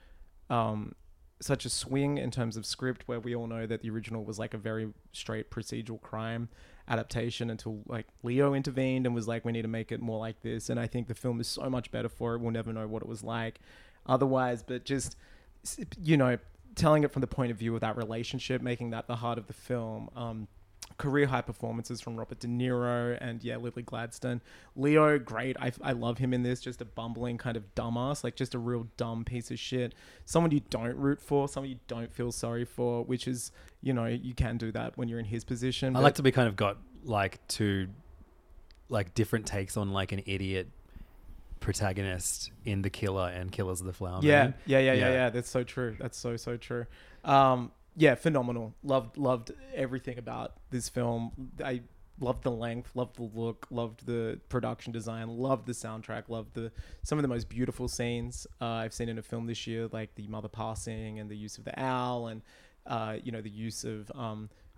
swing in terms of script, where we all know that the original was a very straight procedural crime adaptation until Leo intervened and was we need to make it more like this. And I think the film is so much better for it. We'll never know what it was like otherwise, but just telling it from the point of view of that relationship, making that the heart of the film. Career high performances from Robert De Niro and Lily Gladstone. Leo, great. I love him in this. Just a bumbling kind of dumbass, just a real dumb piece of shit. Someone you don't root for, someone you don't feel sorry for, which is, you can do that when you're in his position. I like to be kind of got two different takes on an idiot protagonist in The Killer and Killers of the Flower Moon. Yeah. That's so true. That's so true. Phenomenal. Loved everything about this film. I loved the length, loved the look, loved the production design, loved the soundtrack, loved some of the most beautiful scenes I've seen in a film this year, like the mother passing and the use of the owl, and the use of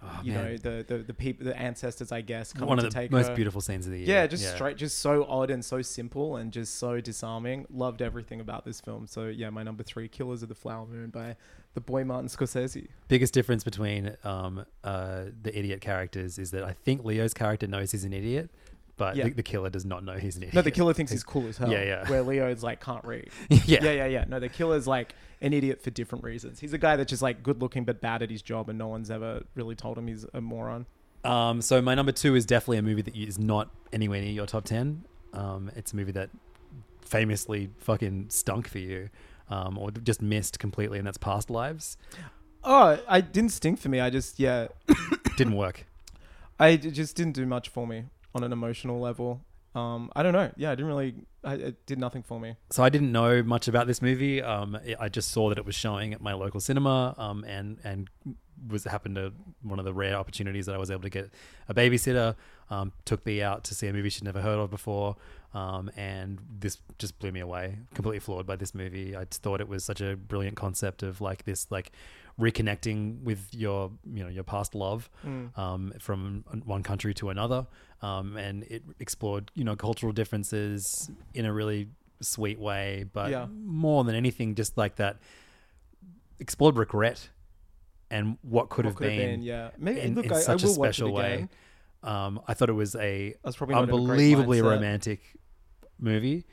you know, the people, the ancestors, I guess, coming One to of the take most her. beautiful scenes of the year. Yeah, just straight, just so odd and so simple and just so disarming. Loved everything about this film. So yeah, my number 3, Killers of the Flower Moon by the boy Martin Scorsese. Biggest difference between the idiot characters is that I think Leo's character knows he's an idiot, but the killer does not know he's an idiot. No, the killer thinks he's cool as hell. Yeah. Where Leo's like, can't read. Yeah. No, the killer's like an idiot for different reasons. He's a guy that's just like good looking but bad at his job, and no one's ever really told him he's a moron. So my number 2 is definitely a movie that is not anywhere near your top 10. It's a movie that famously fucking stunk for you, or just missed completely, and that's Past Lives. Oh, I didn't stink for me. I just, Didn't work. It just didn't do much for me on an emotional level. I don't know. Yeah, it did nothing for me. So I didn't know much about this movie. I just saw that it was showing at my local cinema, and happened to one of the rare opportunities that I was able to get a babysitter. Took B out to see a movie she'd never heard of before, and this just blew me away. Completely floored by this movie. I just thought it was such a brilliant concept of like this, like reconnecting with your past love from one country to another, and it explored cultural differences in a really sweet way, but more than anything, just like that, explored regret and what could have been. Maybe in I such a will watch it special way. again. I thought it was probably not in a great unbelievably mindset. romantic movie.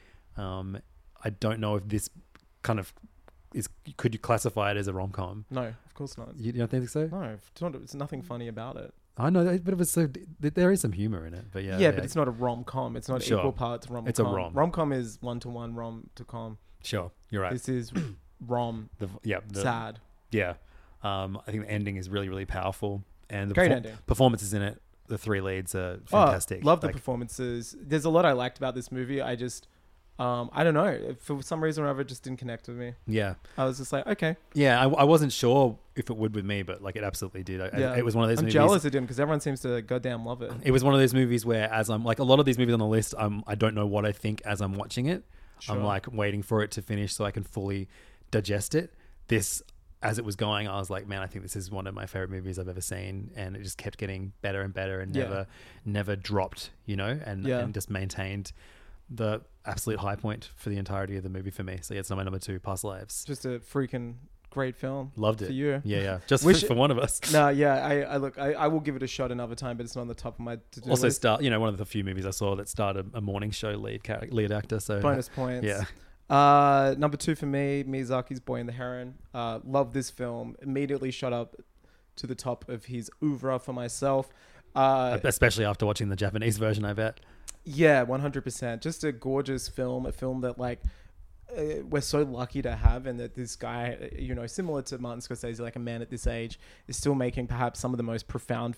I don't know if this kind of could you classify it as a rom-com? No, of course not. You don't think so? No, it's nothing funny about it. I know, but it was there is some humor in it. But but it's not a rom-com. It's not equal parts rom-com. It's a rom. Rom-com is one-to-one rom-to-com. Sure, you're right. This is rom. Sad. Yeah. I think the ending is really, really powerful, and the Great ending. Performances in it. The 3 leads are fantastic. Love the performances. There's a lot I liked about this movie. I just, I don't know. For some reason or other, it just didn't connect with me. Yeah. I was just like, okay. Yeah, I wasn't sure if it would with me, but like it absolutely did. It was one of those movies. I'm jealous it didn't, because everyone seems to goddamn love it. It was one of those movies where, as I'm like a lot of these movies on the list, I don't know what I think as I'm watching it. Sure. I'm like waiting for it to finish so I can fully digest it. This, as it was going, I was like, man, I think this is one of my favorite movies I've ever seen, and it just kept getting better and better, and never dropped, and just maintained the absolute high point for the entirety of the movie for me. So yeah, it's my number 2, Past Lives. Just a freaking great film. Loved it. For you. Yeah. Just for one of us. No, yeah. I will give it a shot another time, but it's not on the top of my to-do also list. one of the few movies I saw that starred a morning show lead actor. So bonus points. Yeah. Number 2 for me, Miyazaki's Boy and the Heron. Love this film. Immediately shot up to the top of his oeuvre for myself. Especially after watching the Japanese version, I bet. Yeah, 100%. Just a gorgeous film. A film that we're so lucky to have, and that this guy, similar to Martin Scorsese, like a man at this age, is still making perhaps some of the most profound,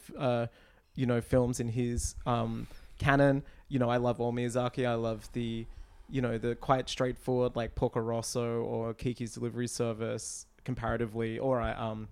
films in his canon. I love all Miyazaki. I love the quite straightforward, like Porco Rosso or Kiki's Delivery Service comparatively, or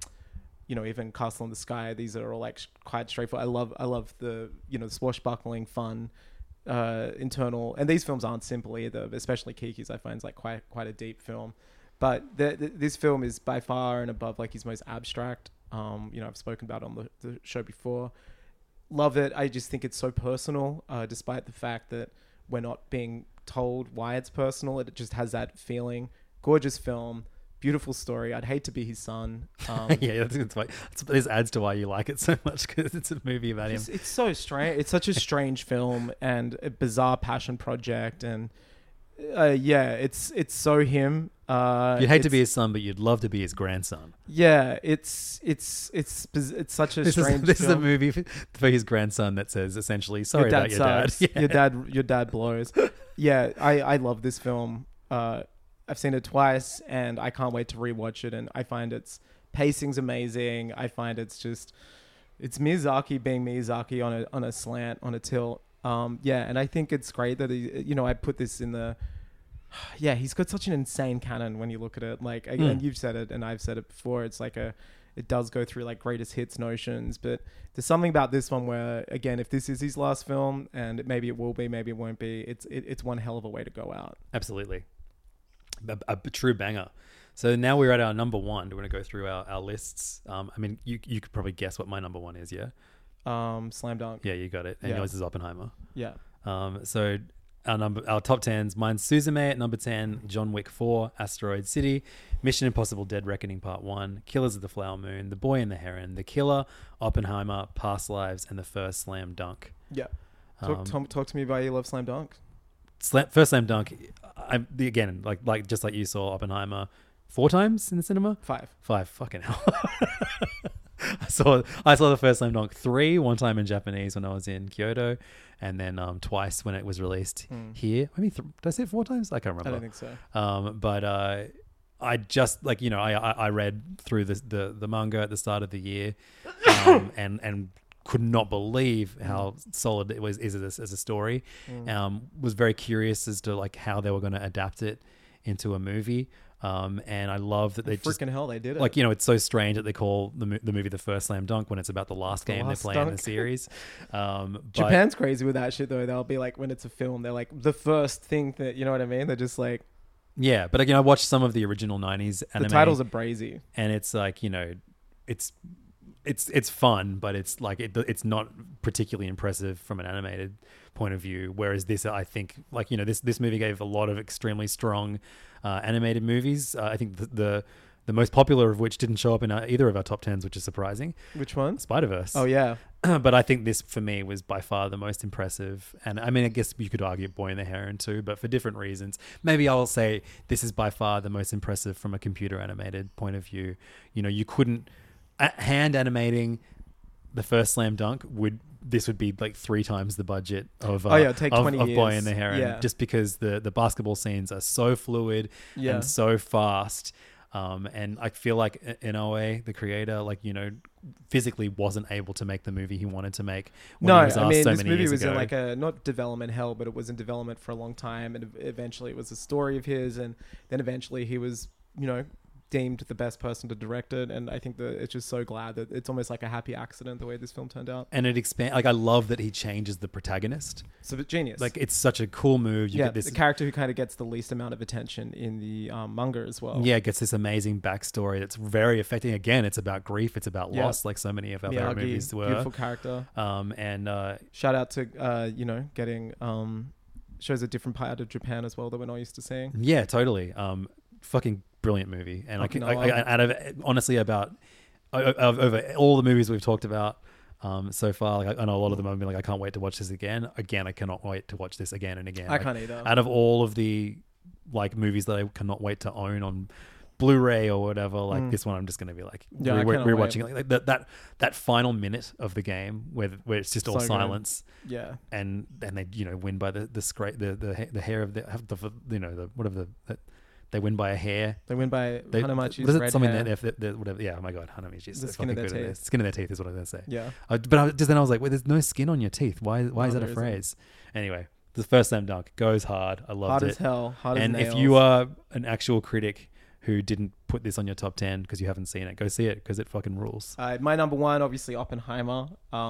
even Castle in the Sky. These are all like quite straightforward. I love the swashbuckling fun internal, and these films aren't simple either, especially Kiki's I find is like quite a deep film, but this film is by far and above like his most abstract. I've spoken about it on the show before. Love it. I just think it's so personal, despite the fact that we're not being told why it's personal. It just has that feeling. Gorgeous film, beautiful story. I'd hate to be his son. Yeah, that's why. This adds to why you like it so much, because it's a movie about him. It's so strange. It's such a strange film and a bizarre passion project, and it's so him. You'd hate to be his son, but you'd love to be his grandson. Yeah, it's such a strange. This is a movie for his grandson that says essentially, "Sorry about your dad. Yeah. Your dad blows." Yeah, I love this film. I've seen it twice, and I can't wait to rewatch it. And I find its pacing's amazing. I find it's Miyazaki being Miyazaki on a slant, on a tilt. And I think it's great that he, I put this in the. Yeah, he's got such an insane canon when you look at it. Like, and you've said it, and I've said it before. It's like it does go through like greatest hits notions, but there's something about this one where, again, if this is his last film, and maybe it will be, maybe it won't be, it's one hell of a way to go out. Absolutely, a true banger. So now we're at our number one. Do we want to go through our lists? I mean, you could probably guess what my number one is, yeah? Slam Dunk. Yeah, you got it. And yours is Oppenheimer. Yeah. So our top 10s, mine's Suzume at number 10, John Wick 4, Asteroid City, Mission Impossible Dead Reckoning Part 1, Killers of the Flower Moon, The Boy and the Heron, The Killer, Oppenheimer, Past Lives, and the first Slam Dunk. Yeah. Talk to me about your love Slam Dunk. First Slam Dunk, again, like just like you saw Oppenheimer 4 times in the cinema? 5. Fucking hell. I saw the first Slam Dunk 3, one time in Japanese when I was in Kyoto, and then twice when it was released here. I mean, did I say it 4 times? I can't remember. I don't think so. But I just I read through the manga at the start of the year, and could not believe how solid it is as a story. Was very curious as to like how they were going to adapt it into a movie. And I love that they they did it. Like, it's so strange that they call the movie the first Slam Dunk when it's about the last game they play in the series. Japan's crazy with that shit though. They'll be like, when it's a film, they're like the first thing that, you know what I mean? They're just like, yeah. But again, I watched some of the original 90s anime. The titles are brazy. And it's like, it's fun, but it's like it's not particularly impressive from an animated point of view. Whereas this, I think, like, this movie gave a lot of extremely strong animated movies. I think the most popular of which didn't show up in either of our top 10s, which is surprising. Which one? Spider-Verse. Oh yeah. But I think this for me was by far the most impressive. And I mean, I guess you could argue Boy and the Heron too, but for different reasons. Maybe I'll say this is by far the most impressive from a computer animated point of view. You couldn't hand animating the first Slam Dunk would be like 3 times the budget of take 20 of years. Boy and the Heron, yeah. Just because the basketball scenes are so fluid and so fast. And I feel like Inoue, the creator, physically wasn't able to make the movie he wanted to make. When he was asked this many movie years was ago. in like a not development hell, but it was in development for a long time, and eventually it was a story of his, and then eventually he was, deemed the best person to direct it. And I think that it's just so glad that it's almost like a happy accident the way this film turned out. And it expands. Like, I love that he changes the protagonist. It's a genius. Like, it's such a cool move. You get this the character who kind of gets the least amount of attention in the manga as well. Yeah, it gets this amazing backstory that's very affecting. Again, it's about grief. It's about loss, like so many of our favorite movies were. Beautiful character. And shout out to getting shows a different part of Japan as well that we're not used to seeing. Yeah, totally. Fucking brilliant movie. And out of honestly about over all the movies we've talked about so far, I know a lot of them have been like, I can't wait to watch this again. I cannot wait to watch this again and again. I can't either. Out of all of the movies that I cannot wait to own on Blu-ray or whatever, this one I'm just going to be like we're watching it. Like that final minute of the game where it's just all silence. Good. Yeah. And they win by the hair of the whatever they win by a hair. They win by Hanamichi's what is it? red Something hair. whatever. Yeah, oh my God, Hanamichi's the skin of their teeth. Skin of their teeth is what I was going to say. Yeah. But just then I was like, wait, there's no skin on your teeth. Why is that a phrase? Anyway, the first Slam Dunk goes hard. I loved it. Hard as hell. Hard as nails. And if you are an actual critic who didn't put this on your top 10 because you haven't seen it, go see it because it fucking rules. My number one, obviously Oppenheimer.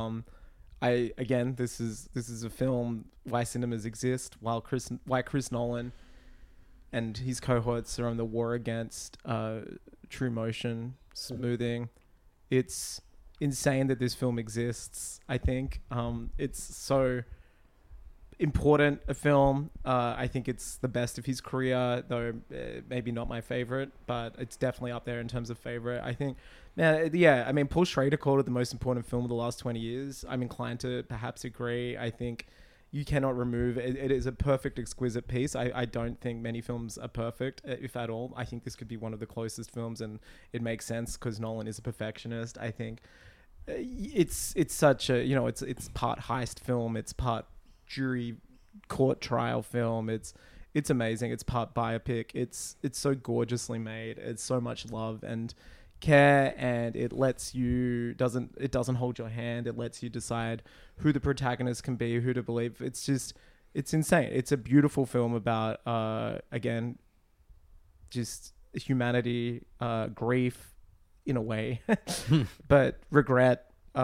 This is a film why cinemas exist, why Chris Nolan and his cohorts are on the war against true motion smoothing. It's insane that this film exists. I think it's so important a film. I think it's the best of his career, though maybe not my favorite, but it's definitely up there in terms of favorite. I think, Paul Schrader called it the most important film of the last 20 years. I'm inclined to perhaps agree. I think you cannot remove it. It is a perfect, exquisite piece. I don't think many films are perfect, if at all. I think this could be one of the closest films, and it makes sense because Nolan is a perfectionist. I think it's such a, it's part heist film, it's part jury court trial film. It's amazing. It's part biopic. It's so gorgeously made. It's so much love and care, and it doesn't hold your hand. It lets you decide who the protagonist can be, who to believe. It's insane. It's a beautiful film about again, just humanity, grief in a way, but regret.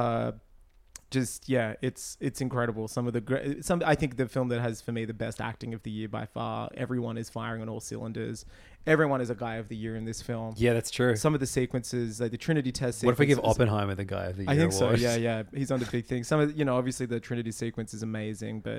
It's incredible. I think the film that has for me the best acting of the year by far. Everyone is firing on all cylinders. everyone is a guy of the year in this film. Yeah, that's true. Some of the sequences, like the Trinity test sequence. What if we give Oppenheimer the guy of the year I think award? so. Yeah. He's on the big thing. Some of obviously the Trinity sequence is amazing, but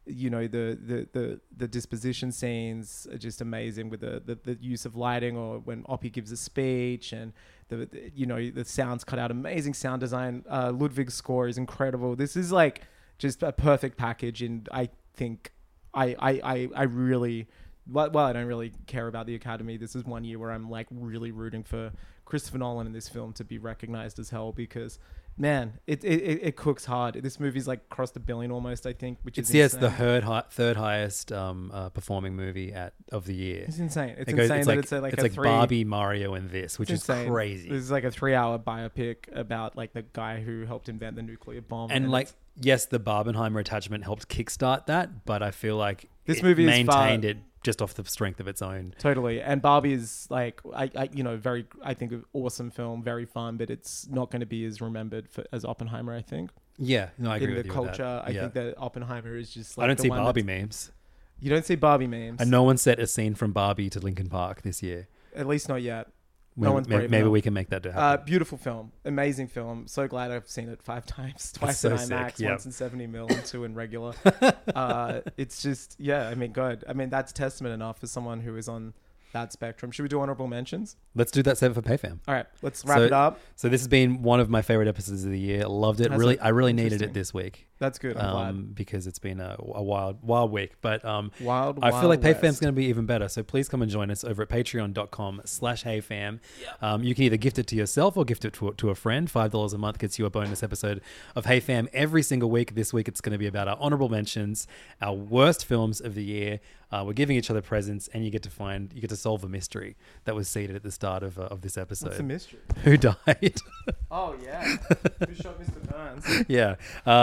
the disposition scenes are just amazing with the use of lighting, or when Oppie gives a speech, and the sounds cut out. Amazing sound design. Ludwig's score is incredible. This is like just a perfect package, and I think I really, well, I don't really care about the Academy. This is one year where I'm like really rooting for Christopher Nolan in this film to be recognized as hell, because man, it cooks hard. This movie's like crossed $1 billion almost, I think, which is insane. It's the third highest performing movie of the year. It's insane. It's insane that it's like Barbie, Mario, and this, which is crazy. This is like a 3-hour biopic about like the guy who helped invent the nuclear bomb. And like, yes, the Barbenheimer attachment helped kickstart that, but I feel like this movie maintained it just off the strength of its own. Totally. And Barbie is like, I think an awesome film, very fun, but it's not going to be as remembered as Oppenheimer, I think. Yeah, no, I agree with you. In the culture, I think that Oppenheimer is just like I don't see Barbie memes. You don't see Barbie memes. And no one set a scene from Barbie to Linkin Park this year. At least not yet. Maybe we can make that happen. Beautiful film, amazing film. So glad I've seen it 5 times, twice in IMAX, once in 70mm, and 2 in regular. It's just, good. I mean, that's testament enough for someone who is on that spectrum. Should we do honorable mentions? Let's do that. Save it for PayFam. All right, let's wrap it up. So this has been one of my favorite episodes of the year. Loved it. I really needed it this week. That's good. I'm glad. Because it's been a wild week. But I wild feel like West. PayFam's going to be even better. So please come and join us over at patreon.com/HeyFam. You can either gift it to yourself or gift it to a friend. $5 a month gets you a bonus episode of Hey Fam every single week. This week it's going to be about our honorable mentions, our worst films of the year. We're giving each other presents, and you get to solve a mystery that was seated at the start of this episode. What's the mystery? Who died? Oh yeah, who shot Mr. Burns? Yeah.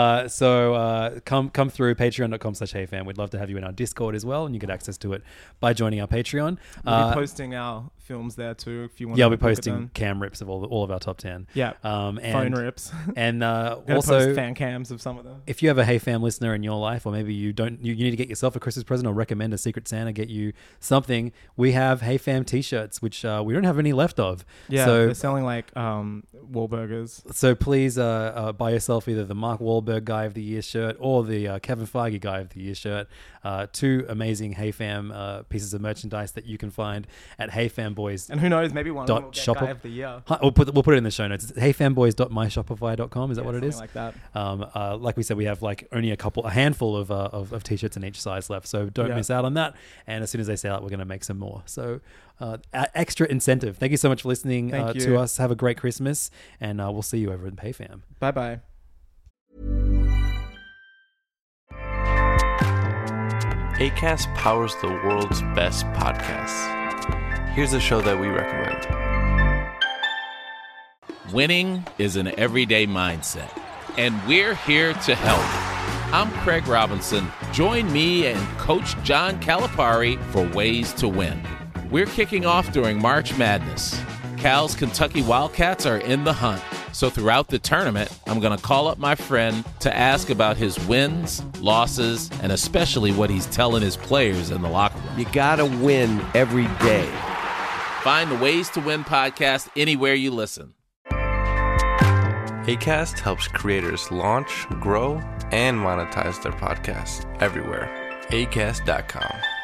So come through patreon.com/HeyFam. We'd love to have you in our Discord as well, and you get access to it by joining our Patreon. We'll be posting our films there too if you want. Yeah, we'll be posting cam rips of all of our top 10. Yeah. And phone rips. And also post fan cams of some of them. If you have a Hey Fam listener in your life, or maybe you need to get yourself a Christmas present, or recommend a Secret Santa get you something, we have Hey Fam t-shirts, which we don't have any left of. Yeah, so they're selling like Wahlburgers. So please buy yourself either the Mark Wahlberg Guy of the Year shirt or the Kevin Feige Guy of the Year shirt. 2 amazing Hey Fam pieces of merchandise that you can find at Hey Fam Boys. And who knows, maybe one of them will get Guy of the Year. We'll put it in the show notes. It's heyfanboys.myshopify.com. Is that what it is? Like that. Like we said, we have like only a handful of t-shirts in each size left, so don't miss out on that. And as soon as they sell out, we're going to make some more. So extra incentive. Thank you so much for listening to us. Have a great Christmas, and we'll see you over in PayFam. Bye-bye. Acast powers the world's best podcasts. Here's a show that we recommend. Winning is an everyday mindset, and we're here to help. I'm Craig Robinson. Join me and Coach John Calipari for Ways to Win. We're kicking off during March Madness. Cal's Kentucky Wildcats are in the hunt. So throughout the tournament, I'm going to call up my friend to ask about his wins, losses, and especially what he's telling his players in the locker room. You got to win every day. Find the Ways to Win podcast anywhere you listen. Acast helps creators launch, grow, and monetize their podcasts everywhere. Acast.com.